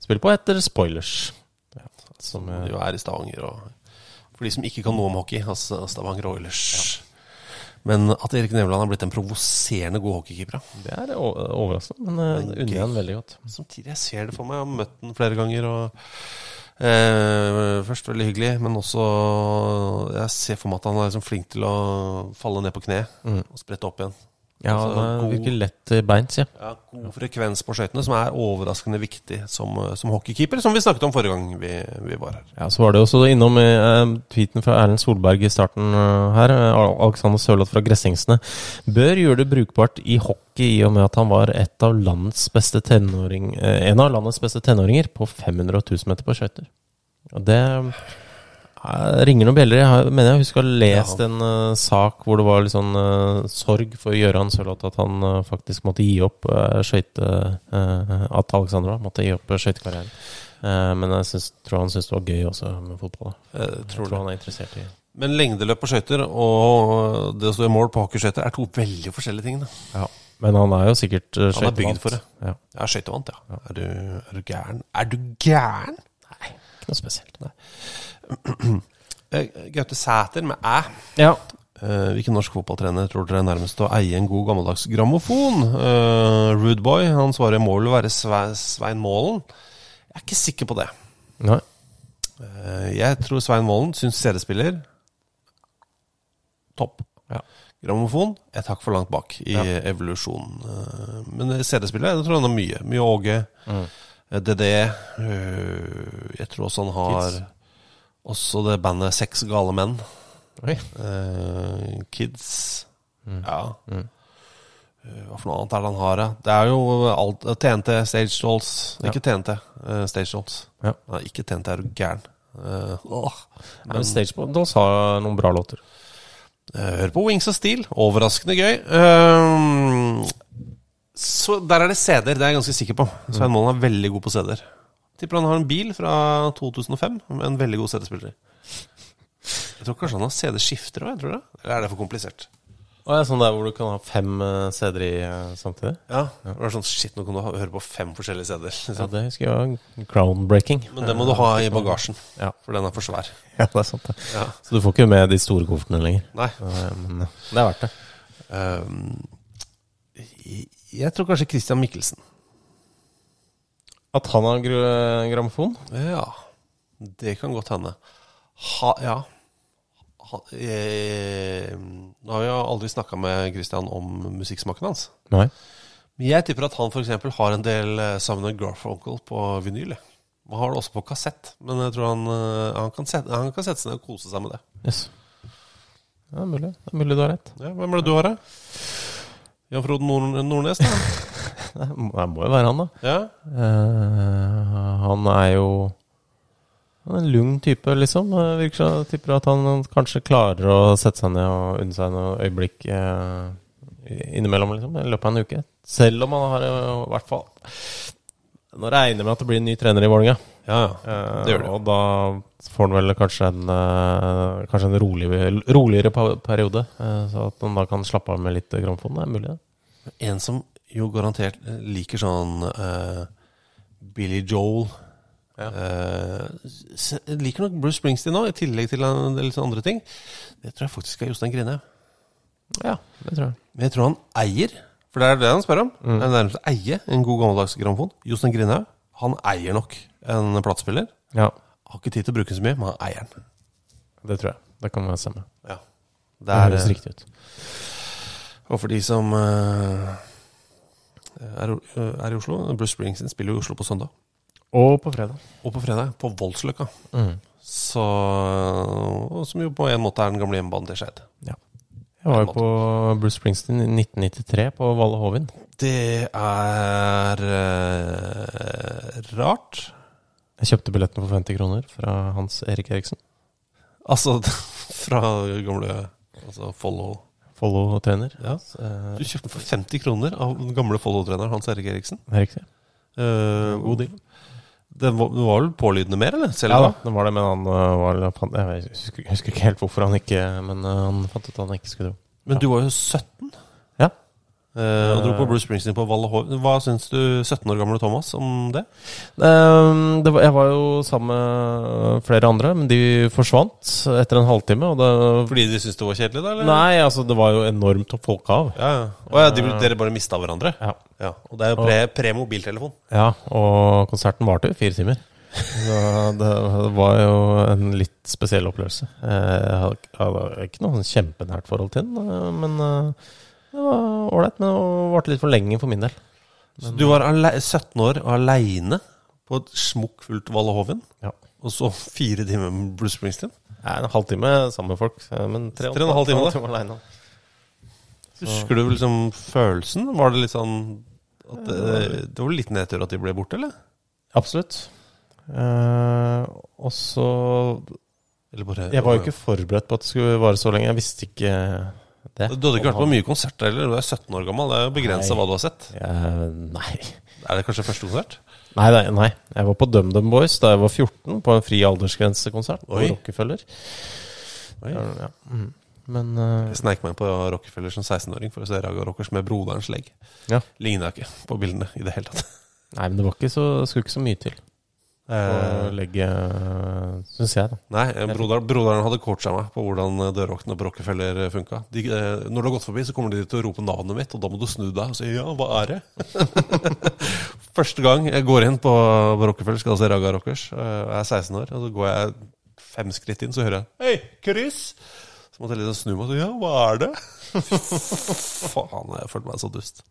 spiller på etter Spoilers. Ja, som Det jo er i Stavanger, og for de som ikke kan noe om hockey, altså Stavanger Oilers. Ja. Men at Erik Nevland har blitt en provoserende god hockeykeeper. Det er overraskende, men uh, unner han veldig godt. Samtidig, jeg ser det for meg, jeg har møtt den flere ganger, og eh, først veldig hyggelig, men også jeg ser for meg at han er liksom flink til å falle ned på kne mm. og sprette opp igjen. Ja, altså, han er virkelig lett i beint, ja. Ja, god frekvens på skøytene, som er overraskende viktig som, som hockeykeeper, som vi snakket om forrige gang vi, vi var her. Ja, så var det også innom uh, tweeten fra Erlend Solberg i starten uh, her, uh, Alexander Sørloth fra Gressingsene. Bør gjøre det brukbart i hockey i og med at han var et av landets beste tenåring, uh, en av landets beste tenåringer på fem hundre tusen meter på skøyter. Og det ringer noen bjeller. Jeg mener jeg husker å ha lest ja. en uh, sak hvor det var litt sånn uh, sorg for Gøran Sørloth at han uh, faktisk måtte gi opp uh, skøyte uh, at Alexander måtte gi opp uh, skøytekarrieren. Uh, men jeg synes, tror han synes det var gøy også med fotball. Da. Jeg, jeg tror, tror han er interessert i. Men lengdeløp på skøyter og det å stå i mål på hockeyskøyter er to veldig forskjellige ting. Da. Ja. Men han er jo sikkert uh, skøytevant. Han er bygd for det. Ja, ja skøytevant, ja. ja. Er, du, er du gæren? Er du gæren? Nei, ikke noe spesielt. Nei. Gaute Sæter med æ. Ja. Uh, hvilken norsk fotballtrener tror dere er nærmest å eie en god gammeldags grammofon? Uh, Rude Boy, han svarer må vel være Sve- Svein Målen. Jeg er ikke sikker på det. Nei. Uh, jeg tror Svein Målen synes C D-spiller topp. Ja. Grammofon, et hakk for langt bak i ja. evolusjonen. Uh, men C D-spiller, jeg tror han har mye. Mye Åge, mm. D D. Uh, jeg tror også han har Kids. Også det bandet Seks gale menn. Oi. Uh, Kids. Mm. Ja. Mm. Uh, hva for noe annet er det han har? Ja? Det er jo alt, T N T, Stage Dolls. Ja. Ikke T N T, uh, Stage Dolls. Ja. Nei, ikke T N T, er du gæren. Uh, åh. Men, men Stage Dolls har noen bra låter. Uh, hør på Wings of Steel. Overraskende gøy. Uh, så der er det C D-er, det er jeg ganske sikker på. Svein Målen er veldig god på C D-er. Tipper han har en bil fra to tusen og fem med en veldig god C D-spiller. Jeg tror kanskje han har C D-skifter også, jeg tror det. Eller er det for komplisert? Og er sånn der hvor du kan ha fem C D-er i uh, samtidig? Ja, det var sånn, shit, nå kan du ha, høre på fem forskjellige C D-er. Liksom. Ja, det husker jeg var groundbreaking. Men det må du ha i bagasjen, ja. For den er for svær. Ja, det er sant det. Ja. Så du får ikke med de store koffertene lenger. Nei. Uh, men det er verdt det. Um, jeg tror kanskje Christian Mikkelsen. At han har gr- grammofon? Ja, det kan godt hende. Ha, ja. Ha, eh, nå har vi jo aldri snakket med Christian om musikksmaken hans. Nei. Men jeg tipper at han for eksempel har en del sammen med Garfunkel på vinyl. Han har det også på kassett, men jeg tror han, han, kan, sette, han kan sette seg ned og kose seg med det. Yes. Ja, det er mulig. Det er mulig du har rett. Ja, hvem er det du har, da? Jan Frode Nord- Nordnes, da? Det må jo være han, da. Ja. Uh, han er jo en lung type, liksom. Virker så tipper at han kanskje klarer å sette seg ned og unne seg noen øyeblikk uh, innimellom, liksom, i løpet av en uke. Selv om han har i hvert fall Nå regner jeg med at det blir en ny trener i Vålerenga. Ja, ja. Det gjør det. Uh, og da får han vel kanskje en, uh, kanskje en rolig, roligere periode, uh, så at han da kan slappe av med litt grammofon. Det er mulig, det. En som jo garantert liker sånn uh, Billy Joel. Ja. Uh, liker nok Bruce Springsteen nå, i tillegg til en del andre ting. Det tror jeg faktisk er Jostein Grine. Ja, det tror jeg. Men jeg tror han eier, for det er det han spør om. Mm. Han nærmest eier en god gammeldags grammofon. Jostein Grine, han eier nok en platespiller. Ja. Har ikke tid til å bruke så mye, men han eier den. Det tror jeg. Det kan være stemme. Ja. Det, det høres riktig ut. Og for de som uh, er, er i Oslo, Bruce Springsteen spiller jo i Oslo på søndag. Og på fredag. Og på fredag, på Voldsløkka. Mm. Så, som jo på en måte er den gamle hjemmebanen til Skeid. Ja. Jeg var jo på Bruce Springsteen i nitten nittitre på Valle Hovin. Det er uh, rart. Jeg kjøpte billetten for femti kroner fra Hans Erik Eriksen. Altså, fra gamle altså Follow Follow-trener. Ja. Du kjøpte for femti kroner av den gamle Follow-trener Hans Erik Eriksen. Riktig. Uh, God deal. Det var, det var vel pålydende mer, eller? Selv ja da? det var det, men han var, jeg husker, husker ikke helt hvorfor han ikke, men han fant ut at han ikke skulle dra. Men du var jo sytten? Ja. Uh, og dro på Bruce Springsteen på Valle Hovin. Hva synes du sytten år gamle Thomas om det? Um, det var, jeg var jo sammen med flere andre, men de forsvant etter en halvtime. Og det, Fordi de syntes det var kjedelig, da? Eller? Nei, altså det var jo enormt å folke av. Ja, ja. Og ja, de, dere bare mistet hverandre? Ja. Ja. Og det er jo pre, pre-mobiltelefon. Ja, og konserten varte jo fire timer. Så det, det var jo en litt spesiell opplevelse. Jeg hadde, jeg hadde ikke noe kjempenært forhold til den, men det var ålreit, men det varte litt for lenge for min del. Men, så du var ale- sytten år og alene på et smukkfullt Valle Hovin? Ja. Og så fire timer med Bruce Springsteen? Ja, en halvtime sammen med folk, men tre og, tre og en halv time, time alene. Husker du liksom følelsen? Var det litt sånn at det, det var litt nedtur at de ble borte, eller? Absolutt. Uh, og så eller bare, jeg var jo ikke forberedt på at det skulle vare så lenge. Jeg visste ikke det. Du hadde ikke vært på mye konserter heller. Du er sytten år gammel. Det er jo begrenset hva du har sett. Jeg, nei. Er det kanskje første konsert? Nei, nei, nei. Jeg var på DumDum Boys da jeg var fjorten, på en fri aldersgrensekonsert på Rockefeller. Oi. Ja. Mm. Men uh, jeg sneik meg på Rockefeller som seksten-åring for å se Raga Rockers med broderens legg. Ja. Ligner ikke på bildene i det hele tatt. Nei, men det var ikke så, skulle ikke så mye til å legge, synes jeg da. Nei, broder, broderen hadde coachet meg på hvordan dørvaktene på Rockefeller funket. De, når du har gått forbi, så kommer de til å rope navnet mitt, og da må du snu deg og si, ja, hva er det? Første gang jeg går inn på, på Rockefeller, skal se Raga Rockers, jeg er seksten år, og så går jeg fem skritt inn, så hører jeg, hei, kryss! Så måtte jeg litt snu meg og si, ja, hva er det? Faen, jeg følte meg så dust.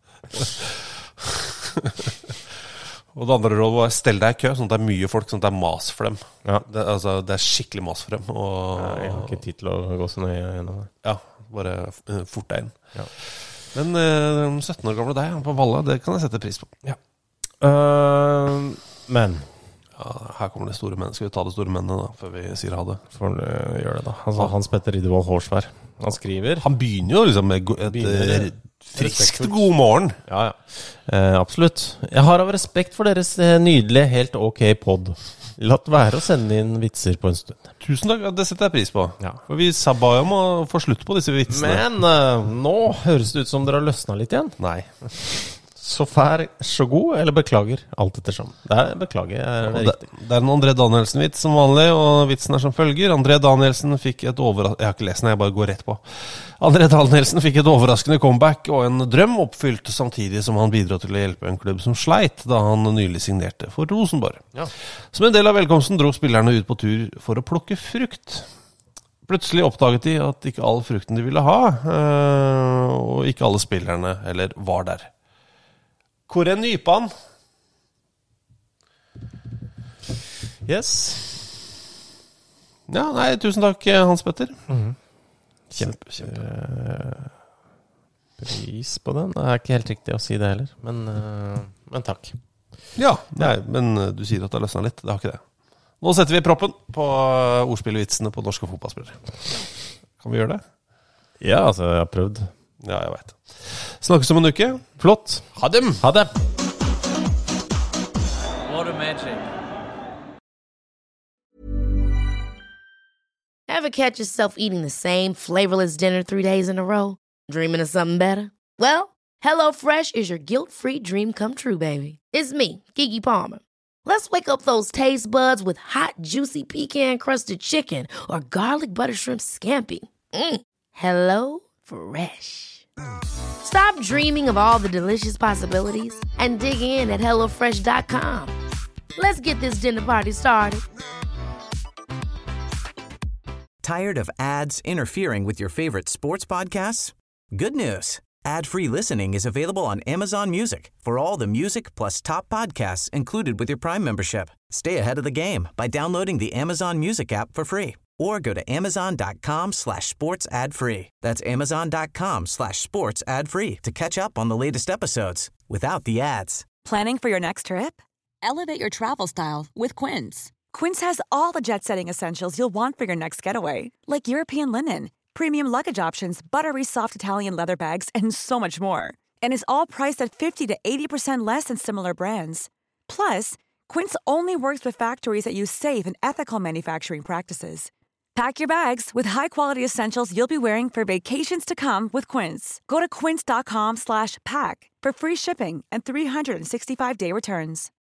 Og det andre rådet var stell deg i kø, sånn at det er mye folk, sånn at det er mas for dem. Ja. Det, altså, det er skikkelig mas for dem. Og, ja, jeg har ikke tid til å gå så nøye gjennom det. Ja, bare uh, fort deg inn. Ja. Men uh, sytten år gamle deg på Valle, det kan jeg sette pris på. Ja. Uh, men ja, her kommer det store menn. Skal vi ta det store mennet da, før vi sier ha det? Får vi gjøre det da. Altså, Hans Petter Riddervold Hårsvær. Han skriver. Han begynner jo liksom med et begynner, friskt god morgen. Ja, ja. Eh, absolutt. Jeg har av respekt for deres nydelige, helt ok podd. Latt være å sende inn vitser på en stund. Tusen takk, det setter jeg pris på. Ja. For vi sabba jo om å få slutt på disse vitsene. Men uh, nå høres det ut som dere har løsnet litt igjen. Nei. Så fær, så god, eller beklager, alt ettersom. Det er beklager, er det riktig. Det, det er en André Danielsen-vits som vanlig, og vitsen er som følger. André Danielsen fikk et overraskende... Jeg har ikke lest den, jeg bare går rett på. André Danielsen fikk et overraskende comeback og en drøm oppfylt samtidig som han bidro til å hjelpe en klubb som sleit da han nylig signerte for Rosenborg. Ja. Som en del av velkomsten dro spillerne ut på tur for å plukke frukt. Plutselig oppdaget de at ikke all frukten de ville ha, og ikke alle spillerne heller var der. Hvor er nypan? Yes. Ja, nei, tusen takk, Hans Petter. Mm-hmm. Kjempe, kjempe. Pris på den. Det er ikke helt riktig å si det heller, men, men takk. Ja, nei, men du sier at det har løsnet litt. Det har ikke det. Nå setter vi proppen på ordspillvitsene på norske fotballspillere. Kan vi gjøre det? Ja, altså, jeg har prøvd. Ja, jeg vet. Snakkes om en uke. Flott. Ha dem. Ha det. What a magic. Ever catch yourself eating the same flavorless dinner three days in a row? Dreaming of something better? Well, HelloFresh is your guilt-free dream come true, baby. It's me, Keke Palmer. Let's wake up those taste buds with hot, juicy pecan-crusted chicken or garlic butter shrimp scampi. Mm. Hello Fresh. Stop dreaming of all the delicious possibilities and dig in at hello fresh dot com. Let's get this dinner party started. Tired of ads interfering with your favorite sports podcasts? Good news. Ad-free listening is available on Amazon Music for all the music plus top podcasts included with your Prime membership. Stay ahead of the game by downloading the Amazon Music app for free or go to amazon.com slash sports ad free. That's amazon.com slash sports ad free to catch up on the latest episodes without the ads. Planning for your next trip? Elevate your travel style with Quince. Quince has all the jet-setting essentials you'll want for your next getaway, like European linen, premium luggage options, buttery soft Italian leather bags, and so much more. And is all priced at fifty to eighty percent less than similar brands. Plus, Quince only works with factories that use safe and ethical manufacturing practices. Pack your bags with high-quality essentials you'll be wearing for vacations to come with Quince. Go to quince.com slash pack for free shipping and three sixty-five day returns.